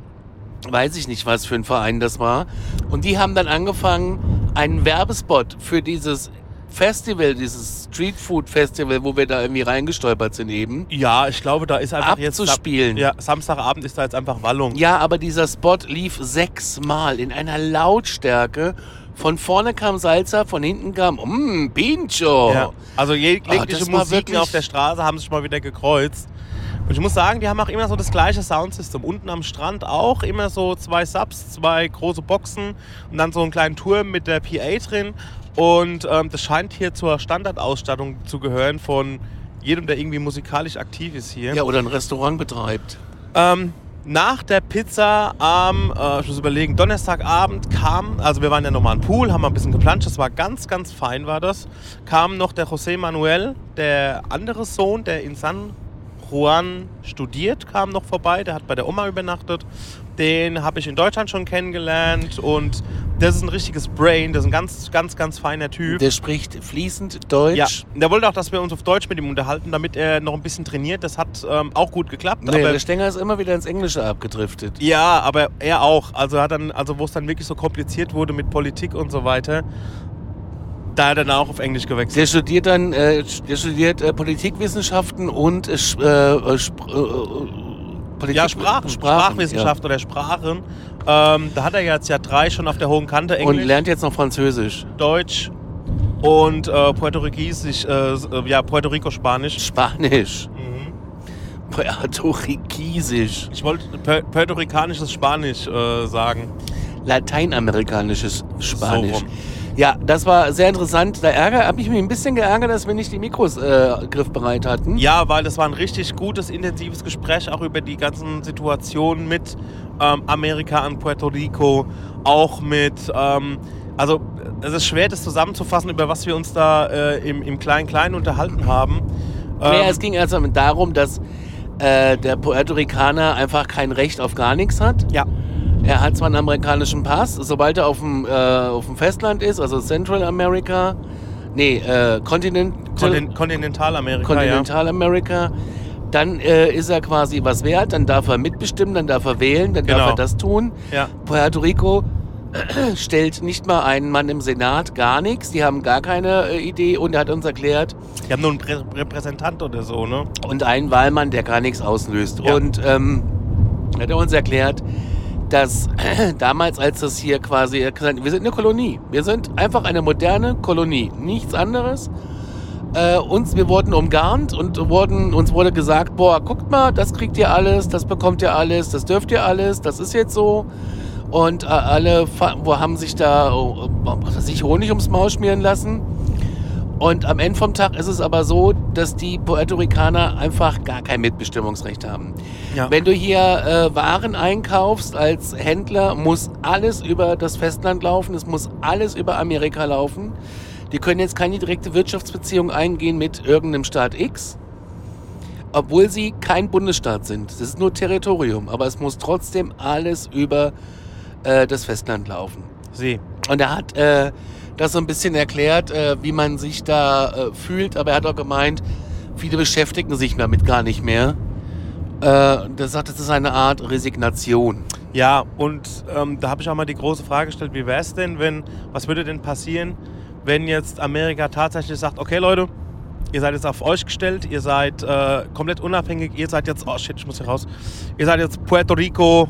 weiß ich nicht, was für ein Verein das war. Und die haben dann angefangen, einen Werbespot für dieses Festival, dieses Street Food Festival, wo wir da irgendwie reingestolpert sind eben, Ja, ich glaube, da ist einfach jetzt... abzuspielen. Ja, Samstagabend ist da jetzt einfach Wallung. Ja, aber dieser Spot lief sechsmal in einer Lautstärke. Von vorne kam Salsa, von hinten kam mmm, Pincho. Ja. Also jegliche Ah, das war Musiken wirklich- auf der Straße haben sich mal wieder gekreuzt. Und ich muss sagen, die haben auch immer so das gleiche Soundsystem. Unten am Strand auch immer so zwei Subs, zwei große Boxen und dann so einen kleinen Turm mit der P A drin. Und ähm, das scheint hier zur Standardausstattung zu gehören von jedem, der irgendwie musikalisch aktiv ist hier. Ja, oder ein Restaurant betreibt. Ähm, nach der Pizza am, äh, ich muss überlegen, Donnerstagabend kam, also wir waren ja nochmal im Pool, haben mal ein bisschen geplanscht, das war ganz, ganz fein war das, kam noch der José Manuel, der andere Sohn, der in San Juan studiert, kam noch vorbei, der hat bei der Oma übernachtet. Den habe ich in Deutschland schon kennengelernt und das ist ein richtiges Brain, das ist ein ganz, ganz, ganz feiner Typ. Der spricht fließend Deutsch. Ja, der wollte auch, dass wir uns auf Deutsch mit ihm unterhalten, damit er noch ein bisschen trainiert. Das hat ähm, auch gut geklappt. Nee, aber der Stenger ist immer wieder ins Englische abgedriftet. ja, aber er auch. Also hat dann, also wo es dann wirklich so kompliziert wurde mit Politik und so weiter, Da hat er dann auch auf Englisch gewechselt. Der studiert dann äh, der studiert äh, Politikwissenschaften und äh, Sp- äh, Sp- äh, Politik- Ja, Sprachen, Sprachen Sprachwissenschaft ja. oder Sprachen. Ähm, da hat er jetzt ja drei schon auf der hohen Kante. Englisch, Und lernt jetzt noch Französisch. Deutsch und äh, Puerto Ricanisch, äh, ja, Puerto Rico Spanisch. Spanisch. Mhm. Puerto Ricanisch. Ich wollte Pu- Puerto Ricanisches Spanisch äh, sagen. Lateinamerikanisches Spanisch. So rum. Ja, das war sehr interessant. Da ärger, habe ich mich ein bisschen geärgert, dass wir nicht die Mikros äh, griffbereit hatten. Ja, weil das war ein richtig gutes, intensives Gespräch, auch über die ganzen Situationen mit ähm, Amerika und Puerto Rico, auch mit, ähm, also es ist schwer, das zusammenzufassen, über was wir uns da äh, im, im Klein-Klein unterhalten haben. Ähm, Naja, es ging erst einmal darum, dass äh, der Puerto Ricaner einfach kein Recht auf gar nichts hat. Ja. Er hat zwar einen amerikanischen Pass, sobald er auf dem, äh, auf dem Festland ist, also Central America, nee, äh, Continental, Kontin- Kontinentalamerika, Kontinentalamerika, dann äh, ist er quasi was wert, dann darf er mitbestimmen, dann darf er wählen, dann Genau. darf er das tun. ja. Puerto Rico stellt nicht mal einen Mann im Senat, gar nichts, die haben gar keine äh, Idee und er hat uns erklärt, Die haben nur einen Prä- Repräsentant oder so, ne? und einen Wahlmann, der gar nichts auslöst. Ja. Und ähm, hat er uns erklärt, dass äh, damals, als das hier quasi, er hat gesagt, wir sind eine Kolonie. Wir sind einfach eine moderne Kolonie, nichts anderes. Äh, uns, wir wurden umgarnt und wurden, uns wurde gesagt, boah, guckt mal, das kriegt ihr alles, das bekommt ihr alles, das dürft ihr alles, das ist jetzt so. Und äh, alle fa- wo haben sich da äh, sich Honig ums Maul schmieren lassen. Und am Ende vom Tag ist es aber so, dass die Puerto Ricaner einfach gar kein Mitbestimmungsrecht haben. Ja. Wenn du hier äh, Waren einkaufst als Händler, muss alles über das Festland laufen, es muss alles über Amerika laufen. Die können jetzt keine direkte Wirtschaftsbeziehung eingehen mit irgendeinem Staat X, obwohl sie kein Bundesstaat sind. Das ist nur Territorium, aber es muss trotzdem alles über äh, das Festland laufen. Sie. Und er hat äh, das so ein bisschen erklärt, äh, wie man sich da äh, fühlt, aber er hat auch gemeint, viele beschäftigen sich damit gar nicht mehr. Äh, er sagt, das ist eine Art Resignation. Ja, und ähm, da habe ich auch mal die große Frage gestellt, wie wäre es denn, wenn, was würde denn passieren, wenn jetzt Amerika tatsächlich sagt, okay Leute, ihr seid jetzt auf euch gestellt, ihr seid äh, komplett unabhängig, ihr seid jetzt, oh shit, ich muss hier raus, ihr seid jetzt Puerto Rico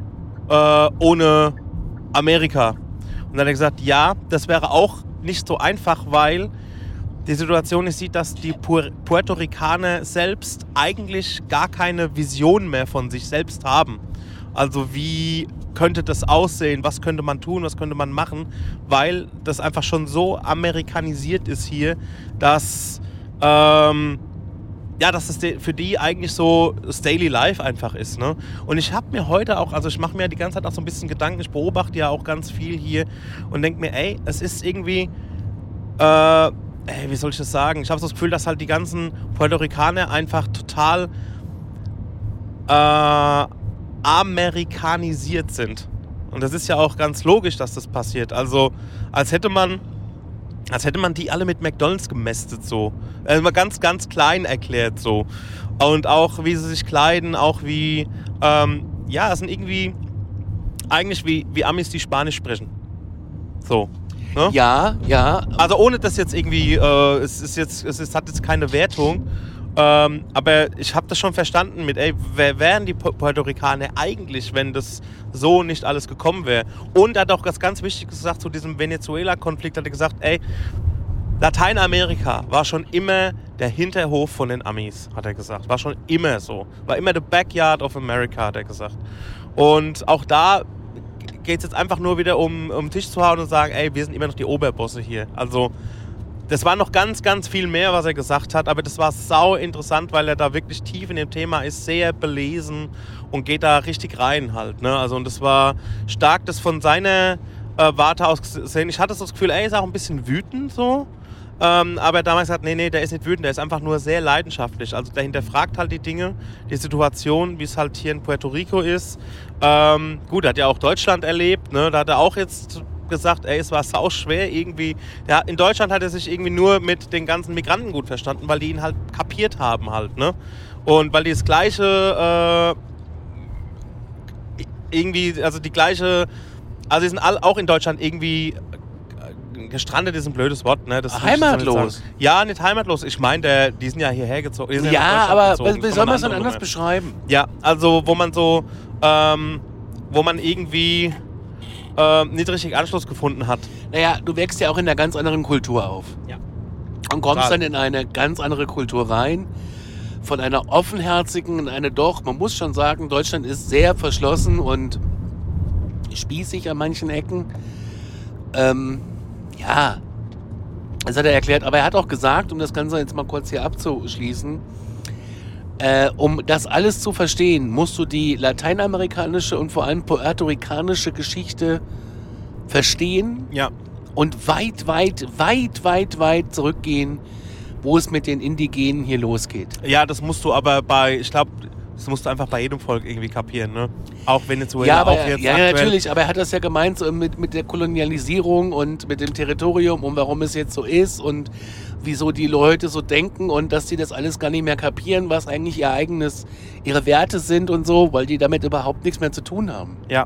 äh, ohne Amerika. Und dann hat er gesagt, ja, das wäre auch nicht so einfach, weil die Situation ist, dass die Pu- Puerto Ricaner selbst eigentlich gar keine Vision mehr von sich selbst haben. Also wie könnte das aussehen, was könnte man tun, was könnte man machen, weil das einfach schon so amerikanisiert ist hier, dass, ähm, ja, dass das für die eigentlich so das Daily Life einfach ist. Ne? Und ich habe mir heute auch, also ich mache mir die ganze Zeit auch so ein bisschen Gedanken, ich beobachte ja auch ganz viel hier und denke mir, ey, es ist irgendwie, äh, ey, wie soll ich das sagen? Ich habe so das Gefühl, dass halt die ganzen Puerto Ricaner einfach total äh, amerikanisiert sind. Und das ist ja auch ganz logisch, dass das passiert. Also als hätte man, als hätte man die alle mit McDonald's gemästet so. Also mal ganz, ganz klein erklärt so. Und auch wie sie sich kleiden, auch wie, ähm, ja, es sind irgendwie eigentlich wie, wie Amis, die Spanisch sprechen. So. Ne? Ja, ja. Also ohne das jetzt irgendwie, äh, es ist jetzt, es ist, hat jetzt keine Wertung, ähm, aber ich habe das schon verstanden mit, ey, wer wären die Puerto Ricaner eigentlich, wenn das so nicht alles gekommen wäre? Und er hat auch was ganz Wichtiges gesagt zu diesem Venezuela-Konflikt, hat er gesagt, ey, Lateinamerika war schon immer der Hinterhof von den Amis, hat er gesagt. War schon immer so. War immer the backyard of America, hat er gesagt. Und auch da geht es jetzt einfach nur wieder um, um den Tisch zu hauen und sagen, ey, wir sind immer noch die Oberbosse hier. Also das war noch ganz, ganz viel mehr, was er gesagt hat, aber das war sau interessant, weil er da wirklich tief in dem Thema ist, sehr belesen und geht da richtig rein halt. Ne? Also und das war stark, das von seiner äh, Warte aus gesehen. Ich hatte so das Gefühl, ey, ist auch ein bisschen wütend so. Ähm, aber damals hat, nee, nee, der ist nicht wütend, der ist einfach nur sehr leidenschaftlich. Also der hinterfragt halt die Dinge, die Situation, wie es halt hier in Puerto Rico ist. Ähm, gut, er hat ja auch Deutschland erlebt, ne? Da hat er auch jetzt gesagt, ey, es war sau schwer irgendwie. Ja, in Deutschland hat er sich irgendwie nur mit den ganzen Migranten gut verstanden, weil die ihn halt kapiert haben halt, ne? Und weil die das gleiche, äh, irgendwie, also die gleiche, also die sind all, auch in Deutschland irgendwie gestrandet ist ein blödes Wort, ne? Das heimatlos. Nicht ja, nicht heimatlos. Ich meine, die sind ja hierher gezogen. Die sind ja, ja aber gezogen. wie soll man es denn anders beschreiben? Ja, also wo man so, ähm, wo man irgendwie ähm, nicht richtig Anschluss gefunden hat. Naja, du wächst ja auch in einer ganz anderen Kultur auf. Ja. Und kommst Total. dann in eine ganz andere Kultur rein. Von einer offenherzigen in eine doch, man muss schon sagen, Deutschland ist sehr verschlossen und spießig an manchen Ecken. Ähm, ja, das hat er erklärt. Aber er hat auch gesagt, um das Ganze jetzt mal kurz hier abzuschließen, äh, um das alles zu verstehen, musst du die lateinamerikanische und vor allem puerto-ricanische Geschichte verstehen. Ja. Und weit, weit, weit, weit, weit zurückgehen, wo es mit den Indigenen hier losgeht. Ja, das musst du aber bei, ich glaube, das musst du einfach bei jedem Volk irgendwie kapieren, ne? Auch Venezuela, ja, aber, auch jetzt ja, aktuell. natürlich, aber er hat das ja gemeint so mit, mit der Kolonialisierung und mit dem Territorium und warum es jetzt so ist und wieso die Leute so denken und dass sie das alles gar nicht mehr kapieren, was eigentlich ihr eigenes, ihre Werte sind und so, weil die damit überhaupt nichts mehr zu tun haben. Ja.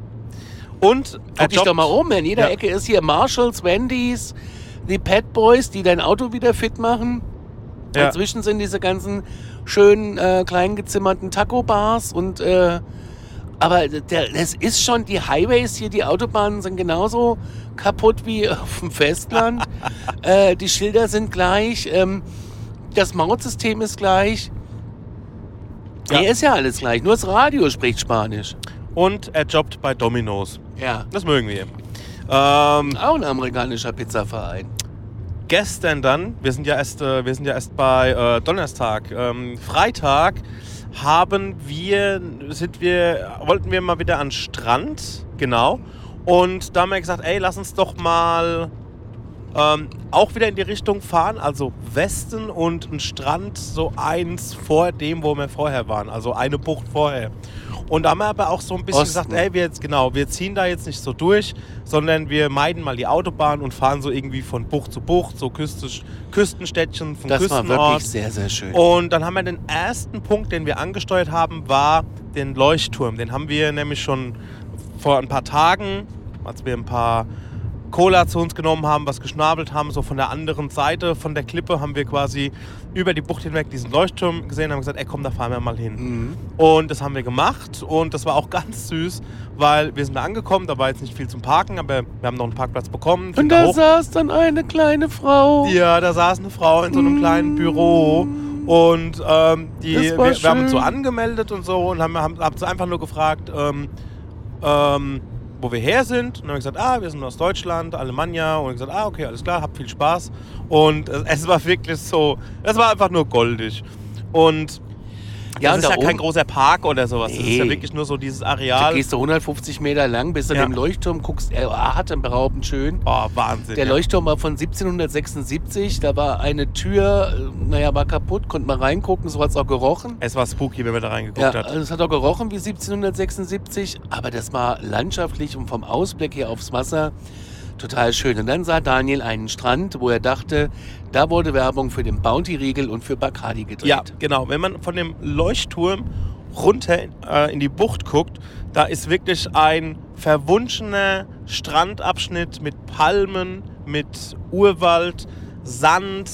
Und guck dich doch mal um, in jeder ja. Ecke ist hier Marshalls, Wendy's, die Pet Boys, die dein Auto wieder fit machen. Ja. Dazwischen sind diese ganzen schönen, äh, klein gezimmerten Taco-Bars und äh, aber der, das ist schon, die Highways hier, die Autobahnen sind genauso kaputt wie auf dem Festland. äh, die Schilder sind gleich, ähm, das Mautsystem ist gleich. Ja. Hier ist ja alles gleich, nur das Radio spricht Spanisch. Und er jobbt bei Domino's. Ja. Das mögen wir. Ähm, Auch ein amerikanischer Pizzaverein. Gestern dann, wir sind ja erst, äh, wir sind ja erst bei äh, Donnerstag, ähm, Freitag haben wir, sind wir, wollten wir mal wieder an den Strand, genau. Und da haben wir gesagt, ey, lass uns doch mal ähm, auch wieder in die Richtung fahren, also Westen und ein Strand so eins vor dem, wo wir vorher waren, also eine Bucht vorher. Und da haben wir aber auch so ein bisschen Osten. gesagt, ey, wir jetzt, genau, wir ziehen da jetzt nicht so durch, sondern wir meiden mal die Autobahn und fahren so irgendwie von Bucht zu Bucht, so Küste, Küstenstädtchen, vom Das war Küstenort. wirklich sehr, sehr schön. Und dann haben wir den ersten Punkt, den wir angesteuert haben, war den Leuchtturm. Den haben wir nämlich schon vor ein paar Tagen, als wir ein paar Cola zu uns genommen haben, was geschnabelt haben, so von der anderen Seite von der Klippe haben wir quasi über die Bucht hinweg diesen Leuchtturm gesehen und haben gesagt, ey komm, da fahren wir mal hin. Mhm. Und das haben wir gemacht und das war auch ganz süß, weil wir sind da angekommen, da war jetzt nicht viel zum Parken, aber wir haben noch einen Parkplatz bekommen. Und da saß dann eine kleine Frau. Ja, da saß eine Frau in so einem kleinen Büro und ähm, die, Das wir, war wir haben uns so schön. angemeldet und so und haben, haben, haben sie einfach nur gefragt, ähm, ähm, wo wir her sind. Und dann haben wir gesagt, ah, wir sind aus Deutschland, Alemannia. Und ich gesagt, ah, okay, alles klar, habt viel Spaß. Und es, es war wirklich so, es war einfach nur goldig. Und Ja, das und ist da ja kein oben- großer Park oder sowas. Das ist Nee. ja wirklich nur so dieses Da Areal. gehst du hundertfünfzig Meter lang, bis du Ja. dem Leuchtturm guckst. Er war atemberaubend schön. Oh, Wahnsinn. Der ja. Leuchtturm war von siebzehnhundertsechsundsiebzig. Da war eine Tür, äh, naja, war kaputt, konnte man reingucken. So hat es auch gerochen. Es war spooky, wenn man da reingeguckt Ja, hat. also es hat auch gerochen wie siebzehnhundertsechsundsiebzig. Aber das war landschaftlich und vom Ausblick hier aufs Wasser total schön. Und dann sah Daniel einen Strand, wo er dachte, da wurde Werbung für den Bounty-Riegel und für Bacardi gedreht. Ja, genau. Wenn man von dem Leuchtturm runter äh, in die Bucht guckt, da ist wirklich ein verwunschener Strandabschnitt mit Palmen, mit Urwald, Sand,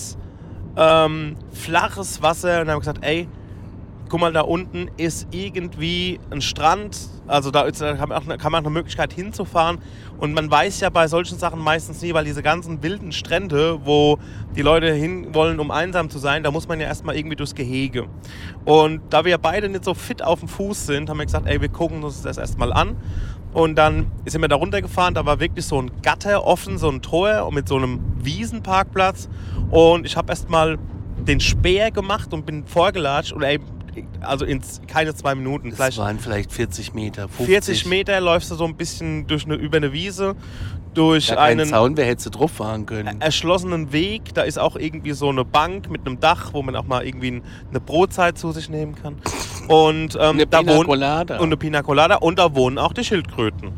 ähm, flaches Wasser. Und dann haben wir gesagt, ey, guck mal, da unten ist irgendwie ein Strand. Also da, ist, da kann, man auch, kann man auch eine Möglichkeit hinzufahren. Und man weiß ja bei solchen Sachen meistens nie, weil diese ganzen wilden Strände, wo die Leute hinwollen, um einsam zu sein, da muss man ja erstmal irgendwie durchs Gehege. Und da wir ja beide nicht so fit auf dem Fuß sind, haben wir gesagt, ey, wir gucken uns das erstmal an. Und dann sind wir da runtergefahren, da war wirklich so ein Gatter offen, so ein Tor mit so einem Wiesenparkplatz. Und ich habe erstmal den Speer gemacht und bin vorgelatscht und ey, also in keine zwei Minuten. Das Vielleicht waren vielleicht vierzig Meter, fünfzig. vierzig Meter läufst du so ein bisschen durch eine, über eine Wiese, durch Ja, kein einen Zaun, wer hätte sie drauf fahren können? erschlossenen Weg. Da ist auch irgendwie so eine Bank mit einem Dach, wo man auch mal irgendwie eine Brotzeit zu sich nehmen kann. Und ähm, Eine da Pina wohnt Colada. und eine Pina Colada und da wohnen auch die Schildkröten.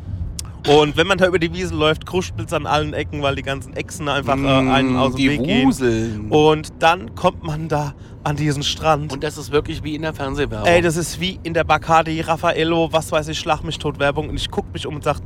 Und wenn man da über die Wiese läuft, kruspelt es an allen Ecken, weil die ganzen Echsen einfach äh, einen aus dem die Weg gehen. Wuseln. Und dann kommt man da an diesen Strand. Und das ist wirklich wie in der Fernsehwerbung. Ey, das ist wie in der Bacardi, Raffaello, was weiß ich, Schlag mich tot Werbung. Und ich guck mich um und sag,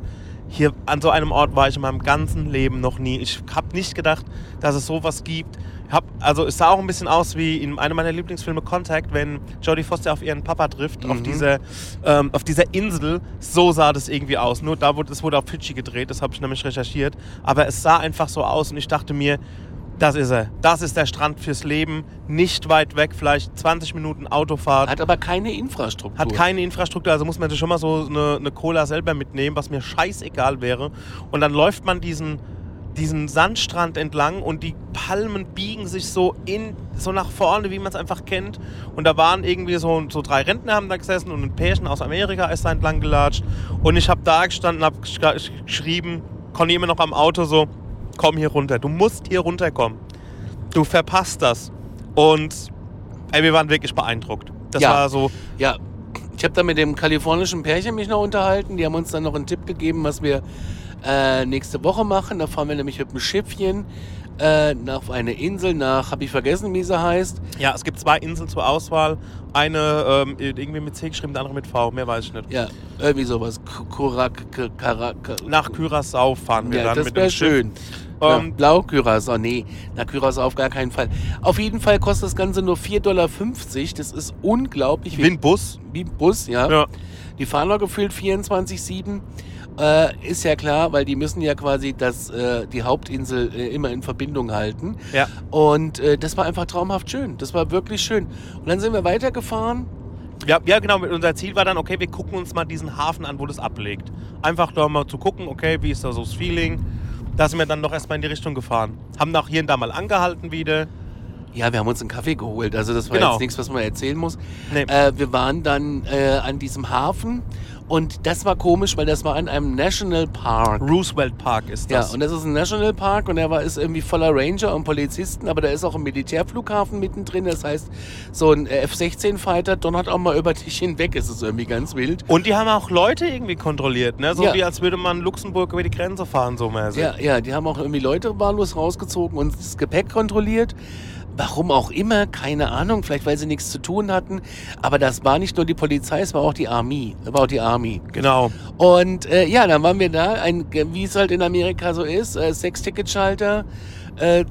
hier an so einem Ort war ich in meinem ganzen Leben noch nie. Ich habe nicht gedacht, dass es sowas gibt. Hab, also es sah auch ein bisschen aus wie in einem meiner Lieblingsfilme Contact, wenn Jodie Foster auf ihren Papa trifft, mhm. auf, diese, ähm, auf dieser Insel. So sah das irgendwie aus. Nur da wurde, es wurde auf Fidschi gedreht, das habe ich nämlich recherchiert. Aber es sah einfach so aus und ich dachte mir, das ist er. Das ist der Strand fürs Leben. Nicht weit weg, vielleicht zwanzig Minuten Autofahrt. Hat aber keine Infrastruktur. Hat keine Infrastruktur, also muss man sich schon mal so eine, eine Cola selber mitnehmen, was mir scheißegal wäre. Und dann läuft man diesen, diesen Sandstrand entlang und die Palmen biegen sich so, in, so nach vorne, wie man es einfach kennt. Und da waren irgendwie so, so drei Rentner haben da gesessen und ein Pärchen aus Amerika ist da entlang gelatscht. Und ich habe da gestanden, habe geschrieben, Conny immer noch am Auto so, komm hier runter, du musst hier runterkommen. Du verpasst das. Und ey, wir waren wirklich beeindruckt. Das ja. war so... Ja, ich habe da mit dem kalifornischen Pärchen mich noch unterhalten. Die haben uns dann noch einen Tipp gegeben, was wir äh, nächste Woche machen. Da fahren wir nämlich mit einem Schiffchen äh, auf eine Insel nach, habe ich vergessen, wie sie heißt. Ja, es gibt zwei Inseln zur Auswahl. Eine ähm, irgendwie mit C geschrieben, die andere mit V, mehr weiß ich nicht. Ja, irgendwie sowas. Kurak, Karak. Nach Curaçao fahren wir ja, dann das mit dem Schiff. Schön. Ähm, ja, Blau Curaçao, nee, nach Curaçao auf gar keinen Fall. Auf jeden Fall kostet das Ganze nur vier Dollar fünfzig. Das ist unglaublich. Wie ein Bus. Wie ein Bus, ja. ja. Die fahren noch gefühlt vierundzwanzig sieben. Äh, ist ja klar, weil die müssen ja quasi das, äh, die Hauptinsel äh, immer in Verbindung halten. Ja. Und äh, das war einfach traumhaft schön. Das war wirklich schön. Und dann sind wir weitergefahren. Ja, ja, genau. Unser Ziel war dann, okay, wir gucken uns mal diesen Hafen an, wo das ablegt. Einfach da mal zu gucken, okay, wie ist da so das Feeling. Da sind wir dann doch erstmal in die Richtung gefahren. Haben auch hier und da mal angehalten wieder. Ja, wir haben uns einen Kaffee geholt. Also das war genau. jetzt nichts, was man erzählen muss. Nee. Äh, wir waren dann äh, an diesem Hafen. Und das war komisch, weil das war in einem National Park. Roosevelt Park ist das. Ja, und das ist ein National Park und der war, ist irgendwie voller Ranger und Polizisten, aber da ist auch ein Militärflughafen mittendrin. Das heißt, so ein F sechzehn Fighter donnert auch mal über dich hinweg. Es ist irgendwie ganz wild. Und die haben auch Leute irgendwie kontrolliert, ne? So ja. wie als würde man Luxemburg über die Grenze fahren, so mäßig. Ja, ja, die haben auch irgendwie Leute wahllos rausgezogen und das Gepäck kontrolliert. Warum auch immer, keine Ahnung, vielleicht weil sie nichts zu tun hatten. Aber das war nicht nur die Polizei, es war auch die Army. Es war auch die Army. Genau. Und äh, ja, dann waren wir da, ein, wie es halt in Amerika so ist, äh, Sechs-Ticketschalter, äh,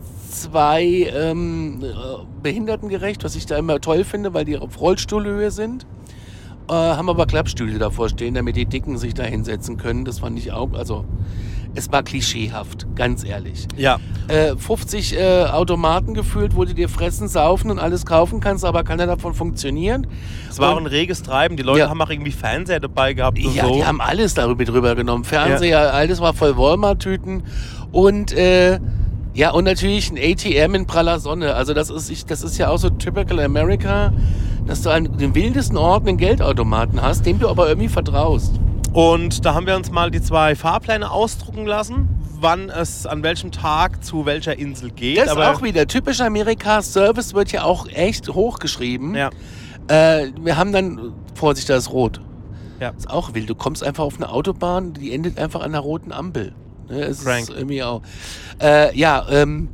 zwei ähm, behindertengerecht, was ich da immer toll finde, weil die auf Rollstuhlhöhe sind. Äh, haben aber Klappstühle davor stehen, damit die Dicken sich da hinsetzen können. Das fand ich auch, also es war klischeehaft, ganz ehrlich. Ja. Äh, fünfzig äh, Automaten gefühlt, wo du dir fressen, saufen und alles kaufen kannst, aber keiner davon funktioniert. Es war und, auch ein reges Treiben. Die Leute ja. haben auch irgendwie Fernseher dabei gehabt. Und ja, so. die haben alles darüber drüber genommen. Fernseher, ja. alles war voll Walmart-Tüten und äh, ja, und natürlich ein A T M in praller Sonne. Also das ist, ich, das ist ja auch so typical America, dass du an den wildesten Orten einen Geldautomaten hast, dem du aber irgendwie vertraust. Und da haben wir uns mal die zwei Fahrpläne ausdrucken lassen, wann es an welchem Tag zu welcher Insel geht. Das ist aber auch wieder typisch Amerika. Service wird ja auch echt hochgeschrieben. Ja. Äh, wir haben dann, Vorsicht, da ist rot. Ja. Das ist auch wild. Du kommst einfach auf eine Autobahn, die endet einfach an einer roten Ampel. Ne, es ist irgendwie auch. Äh, ja, ähm,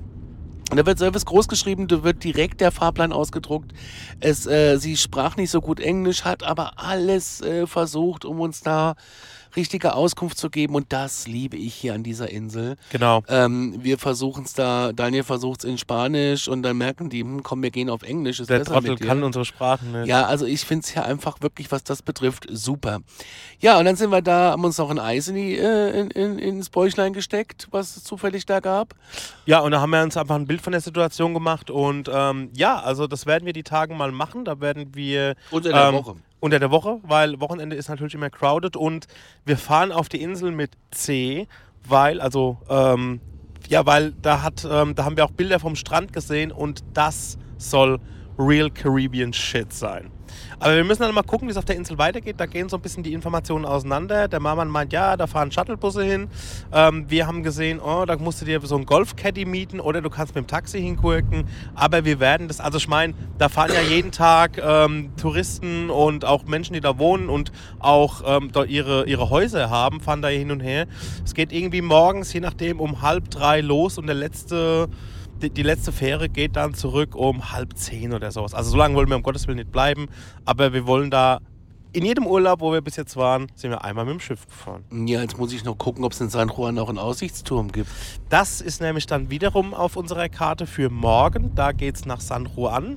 da wird Service groß geschrieben, da wird direkt der Fahrplan ausgedruckt. Es, äh, sie sprach nicht so gut Englisch, hat aber alles äh, versucht, um uns da richtige Auskunft zu geben. Und das liebe ich hier an dieser Insel. Genau. Ähm, wir versuchen es da, Daniel versucht es in Spanisch und dann merken die, hm, komm, wir gehen auf Englisch. Ist der besser Trottel mit dir. kann unsere Sprachen nicht. Ja, also ich finde es hier einfach wirklich, was das betrifft, super. Ja, und dann sind wir da, haben uns noch ein Eis in die, äh, in, in, ins Bäuchlein gesteckt, was es zufällig da gab. Ja, und da haben wir uns einfach ein Bild von der Situation gemacht und ähm, ja, also das werden wir die Tage mal machen. Da werden wir... Unter der ähm, Woche. Unter der Woche, weil Wochenende ist natürlich immer crowded und wir fahren auf die Insel mit C, weil, also, ähm, ja, weil da hat, ähm, da haben wir auch Bilder vom Strand gesehen und das soll Real Caribbean Shit sein. Aber wir müssen dann mal gucken, wie es auf der Insel weitergeht. Da gehen so ein bisschen die Informationen auseinander. Der Marman meint, ja, da fahren Shuttlebusse hin. Ähm, wir haben gesehen, oh, da musst du dir so einen Golf-Caddy mieten oder du kannst mit dem Taxi hingucken. Aber wir werden das, also ich meine, da fahren ja jeden Tag ähm, Touristen und auch Menschen, die da wohnen und auch ähm, dort ihre, ihre Häuser haben, fahren da hin und her. Es geht irgendwie morgens, je nachdem, um halb drei los und der letzte... Die, die letzte Fähre geht dann zurück um halb zehn oder sowas. Also so lange wollen wir um Gottes Willen nicht bleiben, aber wir wollen da in jedem Urlaub, wo wir bis jetzt waren, sind wir einmal mit dem Schiff gefahren. Ja, jetzt muss ich noch gucken, ob es in San Juan auch einen Aussichtsturm gibt. Das ist nämlich dann wiederum auf unserer Karte für morgen. Da geht es nach San Juan.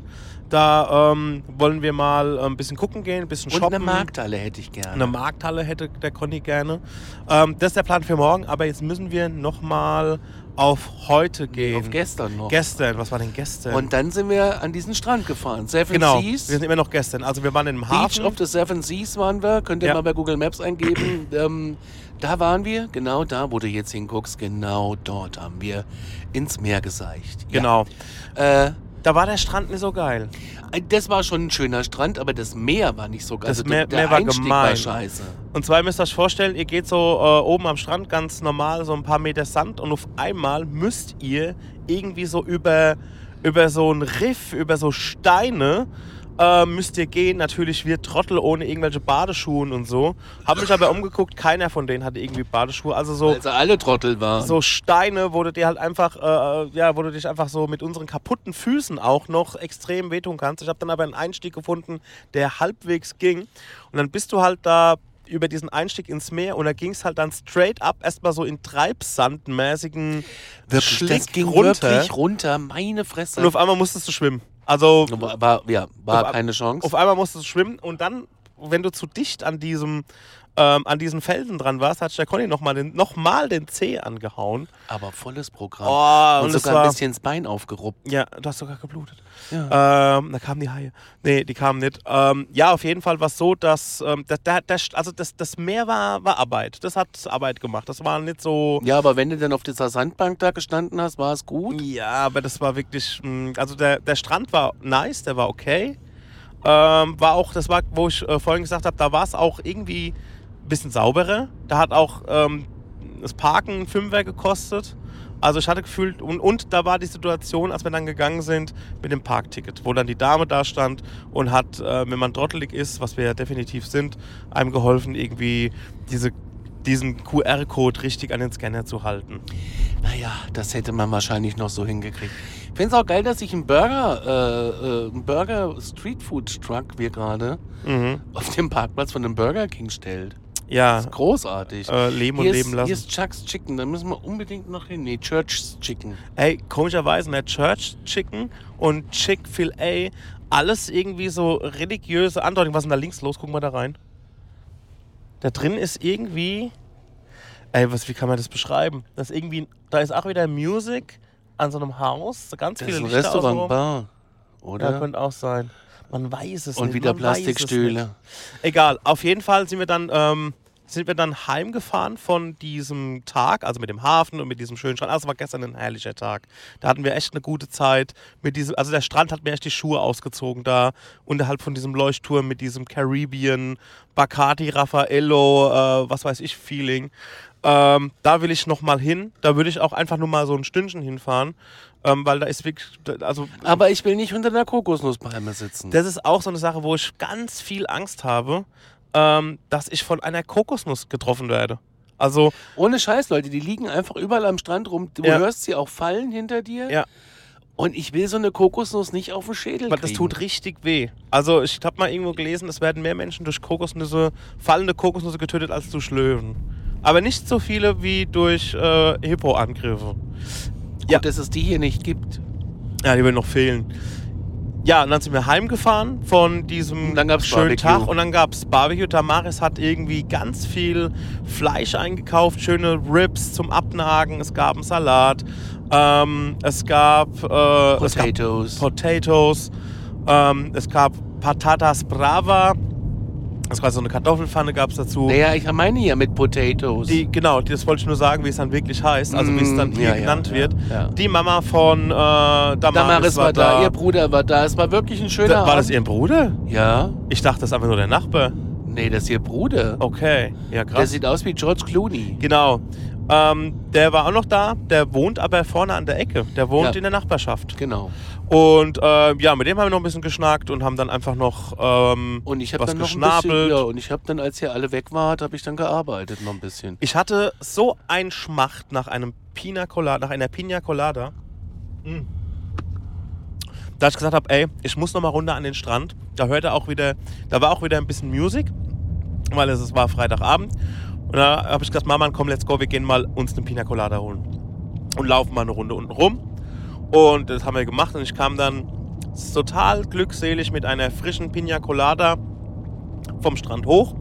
Da ähm, wollen wir mal ein bisschen gucken gehen, ein bisschen Und shoppen. eine Markthalle hätte ich gerne. Eine Markthalle hätte der Conny gerne. Ähm, das ist der Plan für morgen, aber jetzt müssen wir nochmal auf heute gehen. Auf gestern noch. Gestern, was war denn gestern? Und dann sind wir an diesen Strand gefahren. Seven genau, Seas. wir sind immer noch gestern. Also wir waren in einem Beach Hafen. of the Seven Seas waren wir. Könnt ihr Ja. mal bei Google Maps eingeben. ähm, da waren wir, genau da, wo du jetzt hinguckst. Genau dort haben wir ins Meer geseicht. Genau. Ja. Äh, Da war der Strand nicht so geil. Das war schon ein schöner Strand, aber das Meer war nicht so geil. Das also Meer- der Meer war Einstieg gemein. war scheiße. Und zwar, ihr müsst euch vorstellen, ihr geht so äh, oben am Strand ganz normal, so ein paar Meter Sand und auf einmal müsst ihr irgendwie so über, über so einen Riff, über so Steine äh, müsst ihr gehen. Natürlich wir Trottel ohne irgendwelche Badeschuhe und so. Hab mich aber umgeguckt, keiner von denen hatte irgendwie Badeschuhe. Also so, Weil sie alle Trottel waren. so Steine, wo du dir halt einfach, äh, ja, wo du dich einfach so mit unseren kaputten Füßen auch noch extrem wehtun kannst. Ich habe dann aber einen Einstieg gefunden, der halbwegs ging. Und dann bist du halt da über diesen Einstieg ins Meer und da ging es halt dann straight up erstmal so in treibsandmäßigen wirklich, Schlick das ging runter. wirklich runter, meine Fresse. Und auf einmal musstest du schwimmen. Also war, war, ja, war Auf- keine Chance. auf einmal musstest du schwimmen und dann, wenn du zu dicht an diesem ähm, an diesen Felsen dran warst, hat der Conny nochmal den, noch mal den Zeh angehauen. Aber volles Programm. Oh, und und es sogar war, ein bisschen ins Bein aufgeruppt. ja, du hast sogar geblutet. Ja. Ähm, da kamen die Haie. Nee, die kamen nicht. Ähm, ja, auf jeden Fall war es so, dass ähm, das, das, das, also das, das Meer war, war Arbeit. Das hat Arbeit gemacht. Das war nicht so. ja, aber wenn du dann auf dieser Sandbank da gestanden hast, war es gut. Ja, aber das war wirklich. Mh, also der, der Strand war nice, der war okay. Ähm, war auch, das war, wo ich äh, vorhin gesagt habe, da war es auch irgendwie ein bisschen sauberer. Da hat auch ähm, das Parken ein Fünfer gekostet. Also ich hatte gefühlt, und, und da war die Situation, als wir dann gegangen sind, mit dem Parkticket, wo dann die Dame da stand und hat, äh, wenn man trottelig ist, was wir ja definitiv sind, einem geholfen, irgendwie diese, diesen Q R-Code richtig an den Scanner zu halten. Naja, das hätte man wahrscheinlich noch so hingekriegt. Ich finde es auch geil, dass sich ein Burger, äh, äh, ein Burger Street Food Truck wir gerade Mhm. auf dem Parkplatz von einem Burger King stellt. Ja, Das ist großartig. äh, leben und hier, leben ist, lassen. hier ist Chuck's Chicken, da müssen wir unbedingt noch hin. Nee, Church's Chicken. Ey, komischerweise, ne, Church Chicken und Chick-fil-A, alles irgendwie so religiöse Andeutungen. Was ist denn da links los? Gucken wir da rein. Da drin ist irgendwie, ey, was, wie kann man das beschreiben? Das ist irgendwie, da ist auch wieder Music an so einem Haus, so ganz Das viele ist ein Lichter Restaurant, außenrum. Bar, oder? Ja, könnte auch sein. Man weiß es Und nicht. wieder man weiß es Plastikstühle. nicht. Egal, auf jeden Fall sind wir dann, ähm, sind wir dann heimgefahren von diesem Tag, also mit dem Hafen und mit diesem schönen Strand. Also war gestern ein herrlicher Tag. Da hatten wir echt eine gute Zeit. Mit diesem, also der Strand hat mir echt die Schuhe ausgezogen da, unterhalb von diesem Leuchtturm mit diesem Caribbean, Bacardi, Raffaello, äh, was weiß ich, Feeling. Ähm, da will ich nochmal hin. Da würde ich auch einfach nur mal so ein Stündchen hinfahren, ähm, weil da ist wirklich, also Aber ich will nicht unter einer Kokosnusspalme sitzen. das ist auch so eine Sache, wo ich ganz viel Angst habe, ähm, dass ich von einer Kokosnuss getroffen werde. Also, Ohne Scheiß, Leute, die liegen einfach überall am Strand rum. Du Ja. hörst sie auch fallen hinter dir. ja, Und ich will so eine Kokosnuss nicht auf den Schädel aber kriegen. das tut richtig weh. Also, ich habe mal irgendwo gelesen, es werden mehr Menschen durch Kokosnüsse, fallende Kokosnüsse getötet als durch Löwen. Aber nicht so viele wie durch äh, Hippo-Angriffe. Gut, Ja. dass es die hier nicht gibt. Ja, die würden noch fehlen. Ja, und dann sind wir heimgefahren von diesem Und dann gab's schönen Barbecue. Tag und dann gab es Barbecue. Damaris hat irgendwie ganz viel Fleisch eingekauft, schöne Ribs zum Abnagen, es gab einen Salat, ähm, es gab äh, es gab Potatoes. Potatoes, ähm, es gab Patatas Brava, das war so eine Kartoffelpfanne gab es dazu. Naja, ich meine ja mit Potatoes. Die, genau, die, das wollte ich nur sagen, wie es dann wirklich heißt, also wie es dann Mm, hier ja, ja, genannt ja, wird. ja. Die Mama von äh, Damaris, Damaris war da, ihr Bruder war da. Es war wirklich ein schöner Da, war das Abend. ihr Bruder? Ja. Ich dachte, das ist einfach nur der Nachbar. Nee, das ist ihr Bruder. Okay, ja Der krass. sieht aus wie George Clooney. Genau. Ähm, der war auch noch da, der wohnt aber vorne an der Ecke. Der wohnt Ja. in der Nachbarschaft. Genau. Und äh, ja, mit dem haben wir noch ein bisschen geschnackt und haben dann einfach noch ähm, Und ich habe was dann noch ein geschnabelt. bisschen, ja, und ich habe dann, als ihr alle weg wart, habe ich dann gearbeitet noch ein bisschen. Ich hatte so einen Schmacht nach einem Pina Colada, nach einer Pina Colada, mm. dass ich gesagt habe, ey, ich muss noch mal runter an den Strand. Da hörte auch wieder, da war auch wieder ein bisschen Musik. weil es, es war Freitagabend. Und da habe ich gesagt, Mama, komm, let's go, wir gehen mal uns eine Pina Colada holen. Und laufen mal eine Runde unten rum. Und das haben wir gemacht und ich kam dann total glückselig mit einer frischen Pina Colada vom Strand hoch.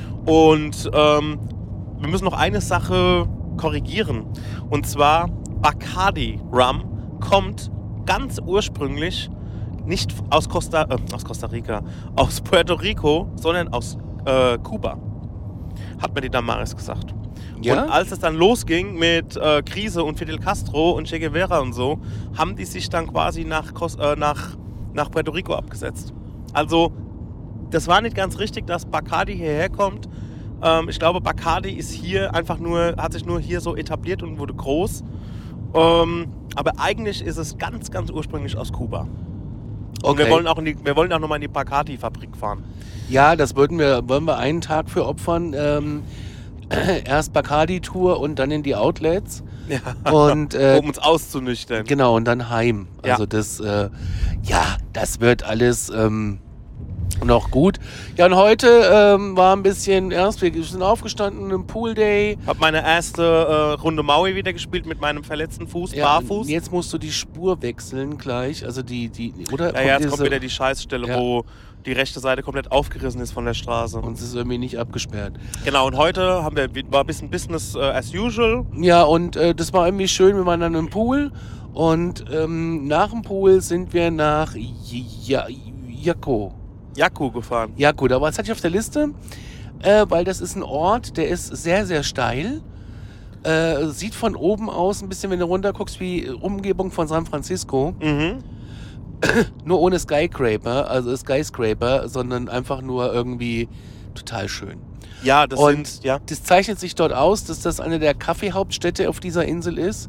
Und ähm, wir müssen noch eine Sache korrigieren. Und zwar Bacardi Rum kommt ganz ursprünglich nicht aus Costa, äh, aus Costa Rica, aus Puerto Rico, sondern aus äh, Kuba. Hat mir die Damaris gesagt. Ja? Und als es dann losging mit äh, Krise und Fidel Castro und Che Guevara und so, haben die sich dann quasi nach, Kos- äh, nach, nach Puerto Rico abgesetzt. Also, das war nicht ganz richtig, dass Bacardi hierher kommt. Ähm, ich glaube, Bacardi ist hier einfach nur, hat sich nur hier so etabliert und wurde groß. Ähm, aber eigentlich ist es ganz, ganz ursprünglich aus Kuba. Und Okay. wir wollen auch, in die, wir wollen auch nochmal in die Bacardi-Fabrik fahren. Ja, das würden wir, wollen wir einen Tag für opfern. Ähm, erst Bacardi-Tour und dann in die Outlets. Ja. Und äh, Um uns auszunüchtern. genau, und dann heim. Also Ja. das, äh, ja, das wird alles ähm, noch gut. Ja, und heute ähm, war ein bisschen, erst wir sind aufgestanden im Pool Day. Hab meine erste äh, Runde Maui wieder gespielt mit meinem verletzten Fuß, Ja, barfuß. jetzt musst du die Spur wechseln gleich. Also die, die, oder? Ja, ja, jetzt diese, kommt wieder die Scheißstelle, Ja. wo die rechte Seite komplett aufgerissen ist von der Straße. Und es ist irgendwie nicht abgesperrt. Genau, und heute haben wir, war ein bisschen Business äh, as usual. Ja, und äh, das war irgendwie schön, wir waren dann im Pool. Und ähm, nach dem Pool sind wir nach Ja- Jako. Jakku gefahren. Jako, da war es hatte ich auf der Liste, äh, weil das ist ein Ort, der ist sehr, sehr steil. Äh, sieht von oben aus ein bisschen, wenn du runter guckst, wie Umgebung von San Francisco. Mhm. Nur ohne Skyscraper, also Skyscraper, sondern einfach nur irgendwie total schön. Ja, das Und sind, ja. das zeichnet sich dort aus, dass das eine der Kaffeehauptstädte auf dieser Insel ist.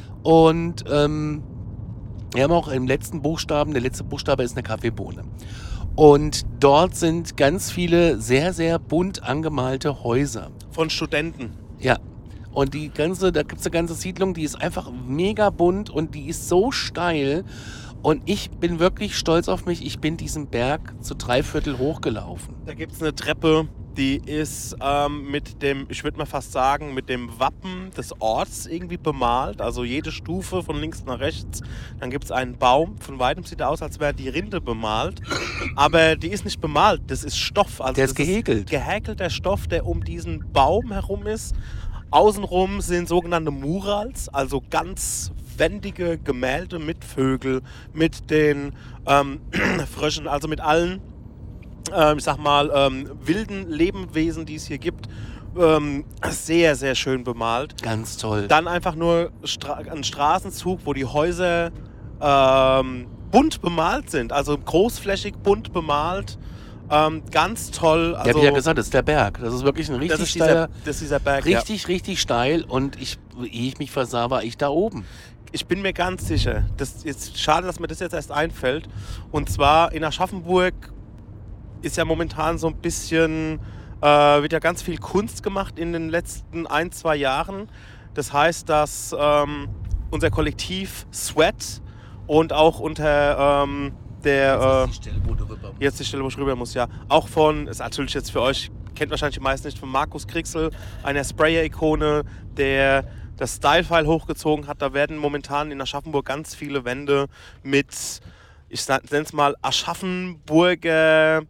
Und ähm, wir haben auch im letzten Buchstaben, der letzte Buchstabe ist eine Kaffeebohne. Und dort sind ganz viele sehr, sehr bunt angemalte Häuser. Von Studenten. Ja. Und die ganze, da gibt es eine ganze Siedlung, die ist einfach mega bunt und die ist so steil. Und ich bin wirklich stolz auf mich. Ich bin diesen Berg zu drei Viertel hochgelaufen. Da gibt es eine Treppe, die ist ähm, mit dem, ich würde mal fast sagen, mit dem Wappen des Orts irgendwie bemalt. Also jede Stufe von links nach rechts. Dann gibt es einen Baum. Von weitem sieht er aus, als wäre die Rinde bemalt. Aber die ist nicht bemalt, das ist Stoff. Also Der ist das gehäkelt. gehäkelter Stoff, der um diesen Baum herum ist. Außenrum sind sogenannte Murals, also ganz wendige Gemälde mit Vögel, mit den ähm, Fröschen, also mit allen, ähm, ich sag mal, ähm, wilden Lebewesen, die es hier gibt. Ähm, sehr, sehr schön bemalt. Ganz toll. Dann einfach nur Stra- ein Straßenzug, wo die Häuser ähm, bunt bemalt sind, also großflächig bunt bemalt. Ähm, ganz toll. Also, Der hat ja gesagt, das ist der Berg. Das ist wirklich ein richtig das ist steiler, dieser, das ist dieser Berg. richtig, richtig steil. Und ich, ehe ich mich versah, war ich da oben. Ich bin mir ganz sicher, das ist schade, dass mir das jetzt erst einfällt. Und zwar in Aschaffenburg ist ja momentan so ein bisschen, äh, wird ja ganz viel Kunst gemacht in den letzten ein, zwei Jahren. Das heißt, dass ähm, unser Kollektiv Sweat und auch unter ähm, der... Äh, Stelle, wo du rüber Jetzt die Stelle, wo ich rüber muss, ja. Auch von, ist natürlich jetzt für euch, kennt wahrscheinlich die meisten nicht, von Markus Krixel, einer Sprayer-Ikone, der das Style-File hochgezogen hat. Da werden momentan in Aschaffenburg ganz viele Wände mit, ich nenne es mal, Aschaffenburger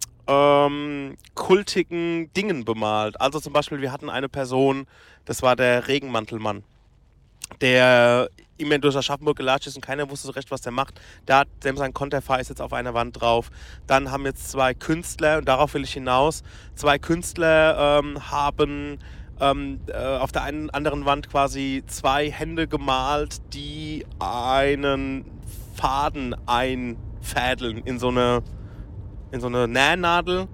ähm, kultigen Dingen bemalt. Also zum Beispiel, wir hatten eine Person, das war der Regenmantelmann, der immer durch Aschaffenburg gelatscht ist und keiner wusste so recht, was der macht. Da hat dem sein Konterfei ist jetzt auf einer Wand drauf. Dann haben jetzt zwei Künstler, und darauf will ich hinaus, zwei Künstler ähm, haben ähm, äh, auf der einen anderen Wand quasi zwei Hände gemalt, die einen Faden einfädeln in so eine, in so eine Nähnadel.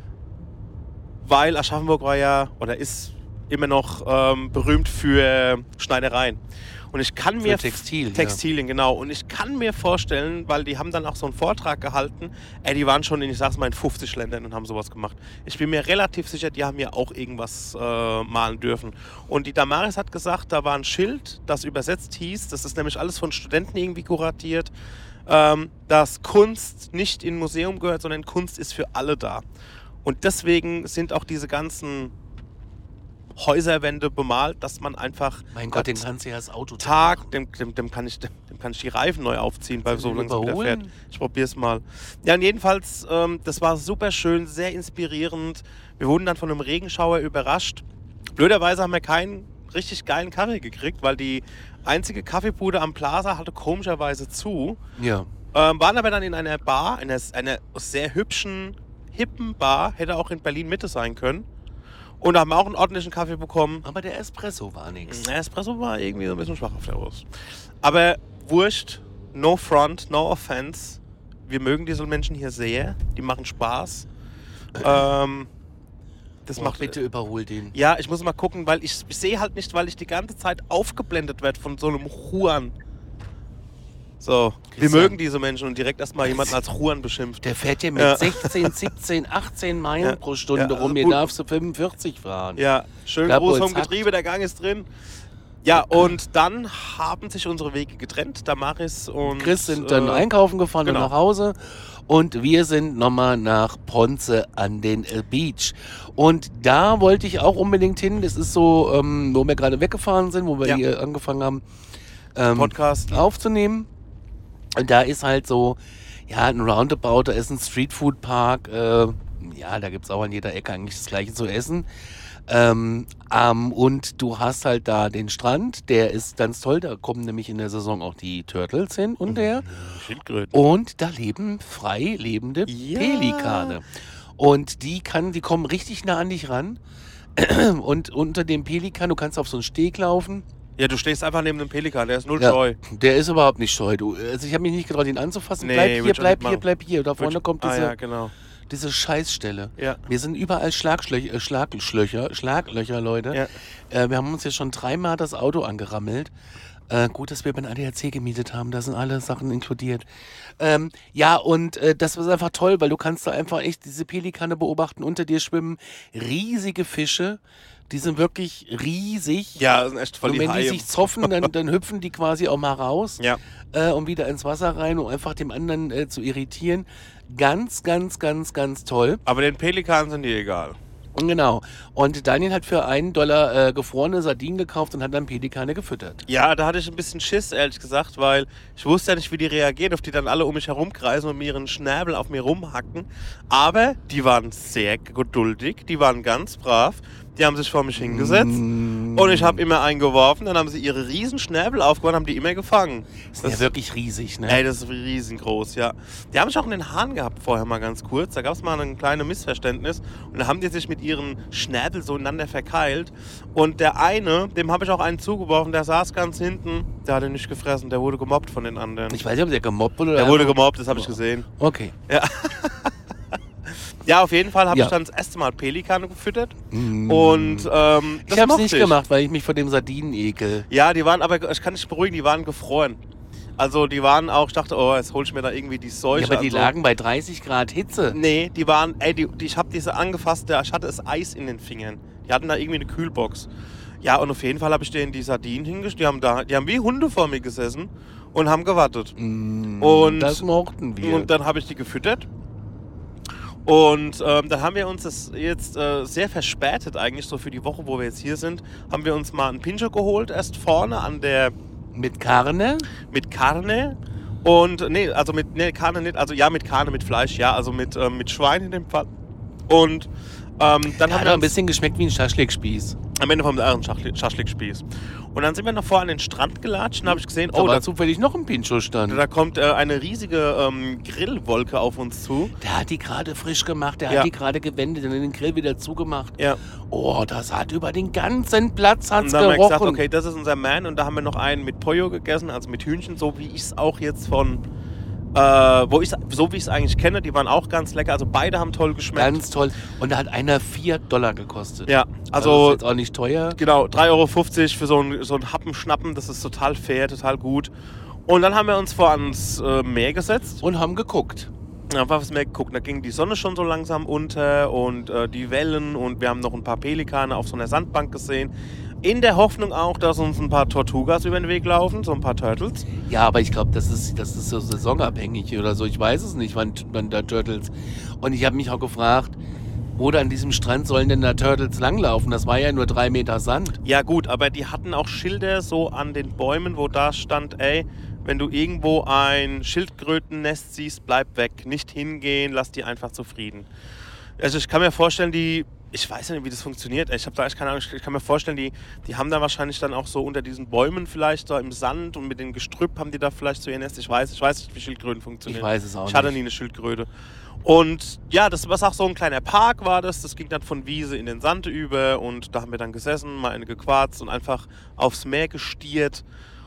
Weil Aschaffenburg war ja, oder ist immer noch ähm, berühmt für Schneidereien. Und ich kann mir... Für Textil, Textilien, genau. Und ich kann mir vorstellen, weil die haben dann auch so einen Vortrag gehalten, ey, die waren schon in, ich sag's mal, in fünfzig Ländern und haben sowas gemacht. Ich bin mir relativ sicher, die haben ja auch irgendwas äh, malen dürfen. Und die Damaris hat gesagt, da war ein Schild, das übersetzt hieß, das ist nämlich alles von Studenten irgendwie kuratiert, ähm, dass Kunst nicht in ein Museum gehört, sondern Kunst ist für alle da. Und deswegen sind auch diese ganzen Häuserwände bemalt, dass man einfach Mein Gott, den kannst du ja das Auto Tag, dem, dem, dem, kann ich, dem, dem kann ich die Reifen neu aufziehen, weil so langsam wieder fährt. Ich probier's mal. Ja, und jedenfalls, ähm, das war super schön, sehr inspirierend. Wir wurden dann von einem Regenschauer überrascht. Blöderweise haben wir keinen richtig geilen Kaffee gekriegt, weil die einzige Kaffeebude am Plaza hatte komischerweise zu. Ja. Ähm, waren aber dann in einer Bar, einer, einer sehr hübschen, hippen Bar, hätte auch in Berlin Mitte sein können. Und da haben wir auch einen ordentlichen Kaffee bekommen. Aber der Espresso war nichts. Der Espresso war irgendwie so ein bisschen schwach auf der Brust. Aber wurscht, no front, no offense. Wir mögen diese Menschen hier sehr. Die machen Spaß. ähm, das Oh, macht bitte überhol den. Ja, ich muss mal gucken, weil ich, ich sehe halt nicht, weil ich die ganze Zeit aufgeblendet werde von so einem Juan. So, wir Christian. mögen diese Menschen und direkt erstmal jemanden als Juan beschimpft. Der fährt hier mit Ja. sechzehn, siebzehn, achtzehn Meilen Ja. pro Stunde Ja, also rum. Hier gut. darfst du fünfundvierzig fahren. Ja, schön Glaub, groß wohl, vom zack. Getriebe, der Gang ist drin. Ja, und dann haben sich unsere Wege getrennt, Damaris und Chris sind dann äh, einkaufen gefahren genau. und nach Hause. Und wir sind nochmal nach Ponce an den äh, Beach. Und da wollte ich auch unbedingt hin. Das ist so, ähm, wo wir gerade weggefahren sind, wo wir Ja. hier angefangen haben, ähm, Podcast. aufzunehmen. Und da ist halt so, ja, ein Roundabout, da ist ein Streetfood-Park. Äh, ja, da gibt es auch an jeder Ecke eigentlich das Gleiche zu essen. Ähm, ähm, und du hast halt da den Strand, der ist ganz toll. Da kommen nämlich in der Saison auch die Turtles hin und der. Schildkröten. Und da leben frei lebende Ja. Pelikane. Und die kann, die kommen richtig nah an dich ran. Und unter dem Pelikan, du kannst auf so einen Steg laufen. Ja, du stehst einfach neben dem Pelikan, der ist null Ja, scheu. der ist überhaupt nicht scheu. Du, also ich habe mich nicht getraut, ihn anzufassen. Nee, bleib würd hier, ich auch bleib nicht hier, machen. bleib hier. Da vorne kommt ah diese, ja, genau. diese Scheißstelle. Ja. Wir sind überall Schlagschlöcher, äh, Schlagschlöcher, Schlaglöcher, Leute. Ja. Äh, wir haben uns jetzt schon dreimal das Auto angerammelt. Äh, gut, dass wir beim A D A C gemietet haben, da sind alle Sachen inkludiert. Ähm, ja, und äh, das ist einfach toll, weil du kannst da einfach echt diese Pelikane beobachten, unter dir schwimmen riesige Fische, die sind wirklich riesig. Ja, das sind echt voll Und die wenn die Haie. sich zoffen, dann, dann hüpfen die quasi auch mal raus Ja. äh, und wieder ins Wasser rein, um einfach dem anderen äh, zu irritieren. Ganz, ganz, ganz, ganz toll. Aber den Pelikanen sind die egal. Genau. Und Daniel hat für einen Dollar äh, gefrorene Sardinen gekauft und hat dann Pelikane gefüttert. Ja, da hatte ich ein bisschen Schiss, ehrlich gesagt, weil ich wusste ja nicht, wie die reagieren, ob die dann alle um mich herumkreisen und mir ihren Schnäbel auf mir rumhacken. Aber die waren sehr geduldig, die waren ganz brav, die haben sich vor mich hingesetzt Mm. und ich habe immer einen geworfen, dann haben sie ihre riesen Schnäbel aufgeworfen, haben die immer gefangen. Das ist ja wirklich riesig, ne? Ey, das ist riesengroß, ja. Die haben sich auch in den Haaren gehabt vorher mal ganz kurz. Da gab es mal ein kleines Missverständnis. Und da haben die sich mit ihren Schnäbel so ineinander verkeilt. Und der eine, dem habe ich auch einen zugeworfen, der saß ganz hinten. Der hat ihn nicht gefressen, der wurde gemobbt von den anderen. Ich weiß nicht, ob der gemobbt wurde oder. Der wurde einfach- gemobbt, das habe ich gesehen. Okay. Ja, auf jeden Fall habe Ja. ich dann das erste Mal Pelikane gefüttert. Mm. Und ähm, das ich habe es mochte nicht gemacht, weil ich mich vor dem Sardinen ekel. Ja, die waren, aber ich kann dich beruhigen, die waren gefroren. Also die waren auch, ich dachte, oh, jetzt hol ich mir da irgendwie die Seuche. Ja, aber die an so. lagen bei dreißig Grad Hitze. Nee, die waren, ey, die, die, ich habe diese angefasst, der, ich hatte das Eis in den Fingern. Die hatten da irgendwie eine Kühlbox. Ja, und auf jeden Fall habe ich denen die Sardinen hingestellt. Die haben da, die haben wie Hunde vor mir gesessen und haben gewartet. Mm, Und- das mochten wir. Und dann habe ich die gefüttert. Und ähm, dann haben wir uns das jetzt äh, sehr verspätet eigentlich, so für die Woche, wo wir jetzt hier sind, haben wir uns mal einen Pincho geholt, erst vorne an der, Mit Karne? mit Carne. Und, nee, also mit, nee, Carne nicht, also ja, mit Carne, mit Fleisch, ja, also mit, ähm, mit Schwein in dem Fall. Und ähm, dann Der haben hat wir auch ein uns bisschen geschmeckt wie ein Schaschlikspieß. am Ende vom anderen Schaschlik- Schaschlikspieß. Und dann sind wir noch vor an den Strand gelatscht und habe ich gesehen, Da oh, war da, zufällig noch ein Pincho-Stand. da kommt äh, eine riesige ähm, Grillwolke auf uns zu. Der hat die gerade frisch gemacht, der Ja. hat die gerade gewendet und den Grill wieder zugemacht. Ja. Oh, das hat über den ganzen Platz hat's Und dann haben wir gerochen. gesagt, okay, das ist unser Man. Und da haben wir noch einen mit Pollo gegessen, also mit Hühnchen, so wie ich es auch jetzt von, äh, wo ich so wie ich es eigentlich kenne. Die waren auch ganz lecker. Also beide haben toll geschmeckt. Ganz toll. Und da hat einer vier Dollar gekostet. ja, Also, also ist jetzt auch nicht teuer. genau, drei Euro fünfzig für so ein, so ein Happen schnappen. Das ist total fair, total gut. Und dann haben wir uns vor ans äh, Meer gesetzt. Und haben geguckt. Da haben wir aufs Meer geguckt. Da ging die Sonne schon so langsam unter und äh, die Wellen. Und wir haben noch ein paar Pelikane auf so einer Sandbank gesehen. In der Hoffnung auch, dass uns ein paar Tortugas über den Weg laufen, so ein paar Turtles. Ja, aber ich glaube, das ist, das ist so saisonabhängig oder so. Ich weiß es nicht, wann, wann da Turtles. Und ich habe mich auch gefragt, wo da an diesem Strand sollen denn da Turtles langlaufen? Das war ja nur drei Meter Sand. Ja gut, aber die hatten auch Schilder so an den Bäumen, wo da stand, ey, wenn du irgendwo ein Schildkrötennest siehst, bleib weg. Nicht hingehen, lass die einfach zufrieden. Also ich kann mir vorstellen, die, ich weiß nicht, wie das funktioniert. Ich habe da echt keine Ahnung. Ich kann mir vorstellen, die, die haben da wahrscheinlich dann auch so unter diesen Bäumen vielleicht da im Sand und mit dem Gestrüpp haben die da vielleicht so ihr Nest. Ich weiß, ich weiß nicht, wie Schildkröten funktionieren. Ich weiß es auch nicht. Ich hatte nie eine Schildkröte. Und ja, das war auch so ein kleiner Park war das. Das ging dann von Wiese in den Sand über und da haben wir dann gesessen, mal eine gequarzt und einfach aufs Meer gestiert.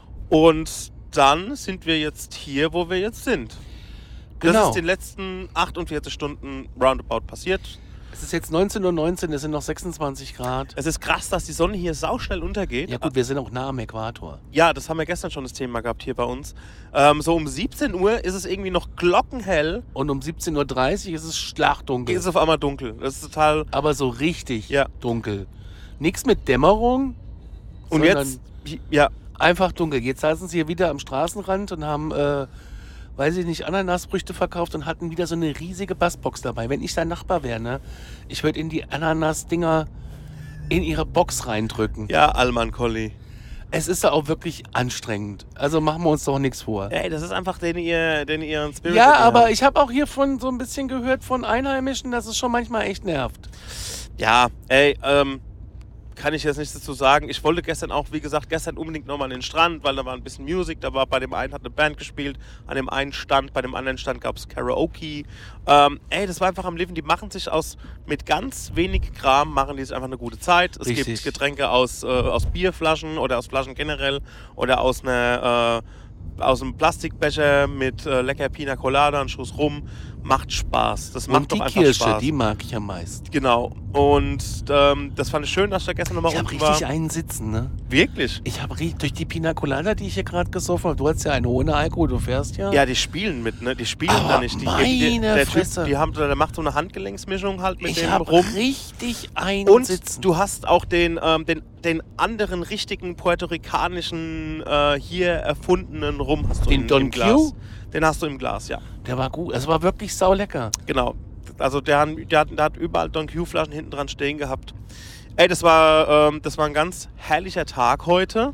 Und dann sind wir jetzt hier, wo wir jetzt sind. Das Genau. ist in den letzten achtundvierzig Stunden roundabout passiert. Es ist jetzt neunzehn Uhr neunzehn, es sind noch sechsundzwanzig Grad. Es ist krass, dass die Sonne hier sauschnell untergeht. Ja gut, wir sind auch nah am Äquator. Ja, das haben wir gestern schon das Thema gehabt hier bei uns. Ähm, so um siebzehn Uhr ist es irgendwie noch glockenhell. Und um siebzehn Uhr dreißig ist es schlachdunkel. Ist es auf einmal dunkel. Das ist total... Aber so richtig Ja. dunkel. Nichts mit Dämmerung, Und sondern jetzt... Ja, einfach dunkel. Jetzt saßen sie hier wieder am Straßenrand und haben, äh, weiß ich nicht, Ananasfrüchte verkauft und hatten wieder so eine riesige Bassbox dabei. Wenn ich dein Nachbar wäre, ne, ich würde in die Ananas-Dinger in ihre Box reindrücken. ja, Alman Colli. Es ist da auch wirklich anstrengend. Also machen wir uns doch nichts vor. Ey, das ist einfach den ihr, den ihren Spirit. Ja, den ihr aber habt. ich habe auch hier von so ein bisschen gehört von Einheimischen, dass es schon manchmal echt nervt. Ja, ey, ähm... kann ich jetzt nichts dazu sagen. Ich wollte gestern auch, wie gesagt, gestern unbedingt nochmal an den Strand, weil da war ein bisschen Musik, da war bei dem einen hat eine Band gespielt, an dem einen Stand, bei dem anderen Stand gab es Karaoke. Ähm, ey, das war einfach am Leben. Die machen sich aus, mit ganz wenig Kram, machen die sich einfach eine gute Zeit. Es Richtig. gibt Getränke aus, äh, aus Bierflaschen oder aus Flaschen generell oder aus einer, äh, aus einem Plastikbecher mit äh, lecker Pina Colada, einen Schuss rum. Macht Spaß. Das macht Und doch die einfach Kirsche, Spaß. die mag ich am meisten. Genau. Und ähm, das fand ich schön, dass ich da gestern nochmal Ich habe unten richtig war. einen sitzen, ne? Wirklich? Ich habe durch die Pina Colada, die ich hier gerade gesoffen habe, du hast ja eine ohne Alkohol, du fährst ja. Ja, die spielen mit, ne? Die spielen Aber da nicht. Die, meine die, der Fresse. Typ, die haben, der macht so eine Handgelenksmischung halt mit ich dem habe rum. richtig einen Und sitzen. du hast auch den, ähm, den, den anderen richtigen puerto-ricanischen, äh, hier erfundenen Rum hast du Den in, Don im Glas. Q? Den hast du im Glas, ja. Der war gut, es war wirklich saulecker. Genau. Also der, hat- der, hat- der hat überall Don Q-Flaschen hinten dran stehen gehabt. Ey, das war, ähm, das war ein ganz herrlicher Tag heute.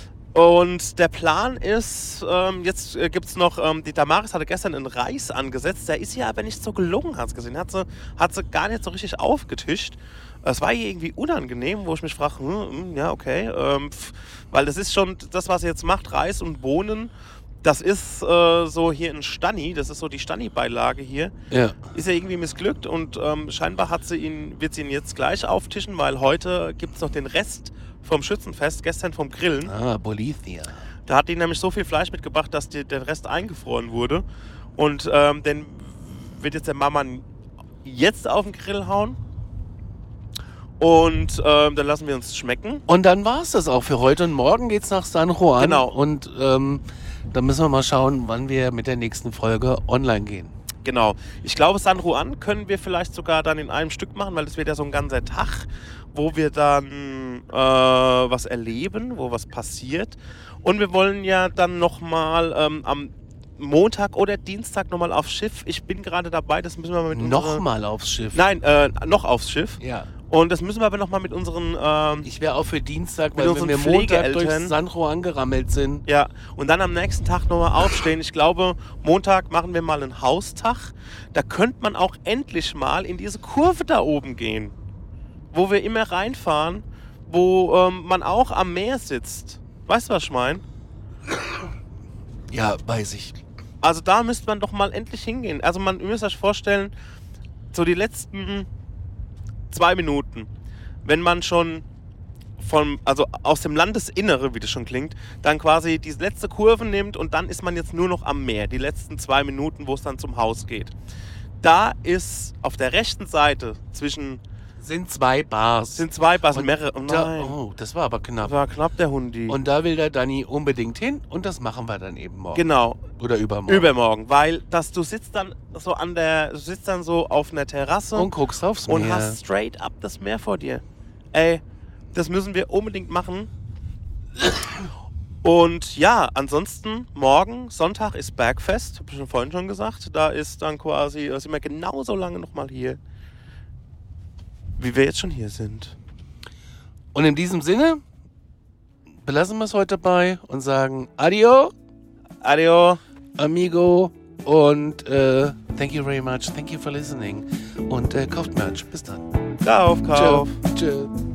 Und der Plan ist, ähm, jetzt äh, gibt es noch, ähm, die Damaris hatte gestern einen Reis angesetzt, der ist ja aber nicht so gelungen, hat sie gesehen. Hat sie, hat sie gar nicht so richtig aufgetischt. Es war ihr irgendwie unangenehm, wo ich mich frage, hm, hm, ja, okay. Ähm, pf, weil das ist schon das, was sie jetzt macht, Reis und Bohnen. Das ist äh, so hier ein Stani, das ist so die Stani-Beilage hier. Ja. Ist ja irgendwie missglückt und ähm, scheinbar hat sie ihn, wird sie ihn jetzt gleich auftischen, weil heute gibt es noch den Rest vom Schützenfest, gestern vom Grillen. Ah, Bolivia. Da hat die nämlich so viel Fleisch mitgebracht, dass die, der Rest eingefroren wurde. Und ähm, den wird jetzt der Mama jetzt auf den Grill hauen. Und ähm, dann lassen wir uns schmecken. Und dann war es das auch für heute. Und morgen geht's nach San Juan. Genau. Und ähm, dann müssen wir mal schauen, wann wir mit der nächsten Folge online gehen. Genau. Ich glaube, San Juan können wir vielleicht sogar dann in einem Stück machen, weil das wird ja so ein ganzer Tag, wo wir dann äh, was erleben, wo was passiert. Und wir wollen ja dann nochmal ähm, am Montag oder Dienstag nochmal aufs Schiff. Ich bin gerade dabei, das müssen wir mal mit unseren... Nochmal aufs Schiff. Nein, äh, noch aufs Schiff. Ja. Und das müssen wir aber nochmal mit unseren... Ähm, Ich wäre auch für Dienstag, Mit weil wenn unseren wir Montag durch Pflegeeltern- San Juan gerammelt sind. Ja, und dann am nächsten Tag nochmal aufstehen. Ich glaube, Montag machen wir mal einen Haustag. Da könnte man auch endlich mal in diese Kurve da oben gehen, wo wir immer reinfahren, wo ähm, man auch am Meer sitzt. Weißt du, was ich meine? Ja, weiß ich. Also da müsste man doch mal endlich hingehen. Also man müsst euch vorstellen, so die letzten zwei Minuten, wenn man schon vom, also aus dem Landesinnere, wie das schon klingt, dann quasi diese letzte Kurve nimmt und dann ist man jetzt nur noch am Meer, die letzten zwei Minuten, wo es dann zum Haus geht. Da ist auf der rechten Seite zwischen, Sind zwei Bars. sind zwei Bars, Und mehrere, oh da, nein, oh, das war aber knapp. das war knapp der Hundi. Und da will der Danny unbedingt hin und das machen wir dann eben morgen. Genau, Oder übermorgen. übermorgen, weil das, du sitzt dann so an der, du sitzt dann so auf einer Terrasse Und guckst aufs und Meer. hast straight up das Meer vor dir. Ey, das müssen wir unbedingt machen. Und ja, ansonsten morgen, Sonntag ist Bergfest, hab ich schon vorhin schon gesagt. Da ist dann quasi, da sind wir genauso lange nochmal hier. Und dann am nächsten Tag nochmal aufstehen. Ich glaube, Montag machen wir mal einen Haustag. Da könnte man auch endlich mal in diese Kurve da oben gehen, wo wir immer reinfahren, wo man auch am Meer sitzt. Und dann quasi diese letzte Kurve nimmt und dann ist man jetzt nur noch am Meer, die letzten zwei Minuten, wo es dann zum Haus geht. Da ist auf der rechten Seite zwischen, sind zwei Bars, sind zwei Bars, mehrere, Und da will der Danny unbedingt hin und das machen wir dann eben morgen. Genau. wie wir jetzt schon hier sind. Und in diesem Sinne belassen wir es heute dabei und sagen Adio, Adio, amigo und äh, thank you very much, thank you for listening und äh, kauft Merch. Bis dann. Kauf, kauf. Tschö. Tschö.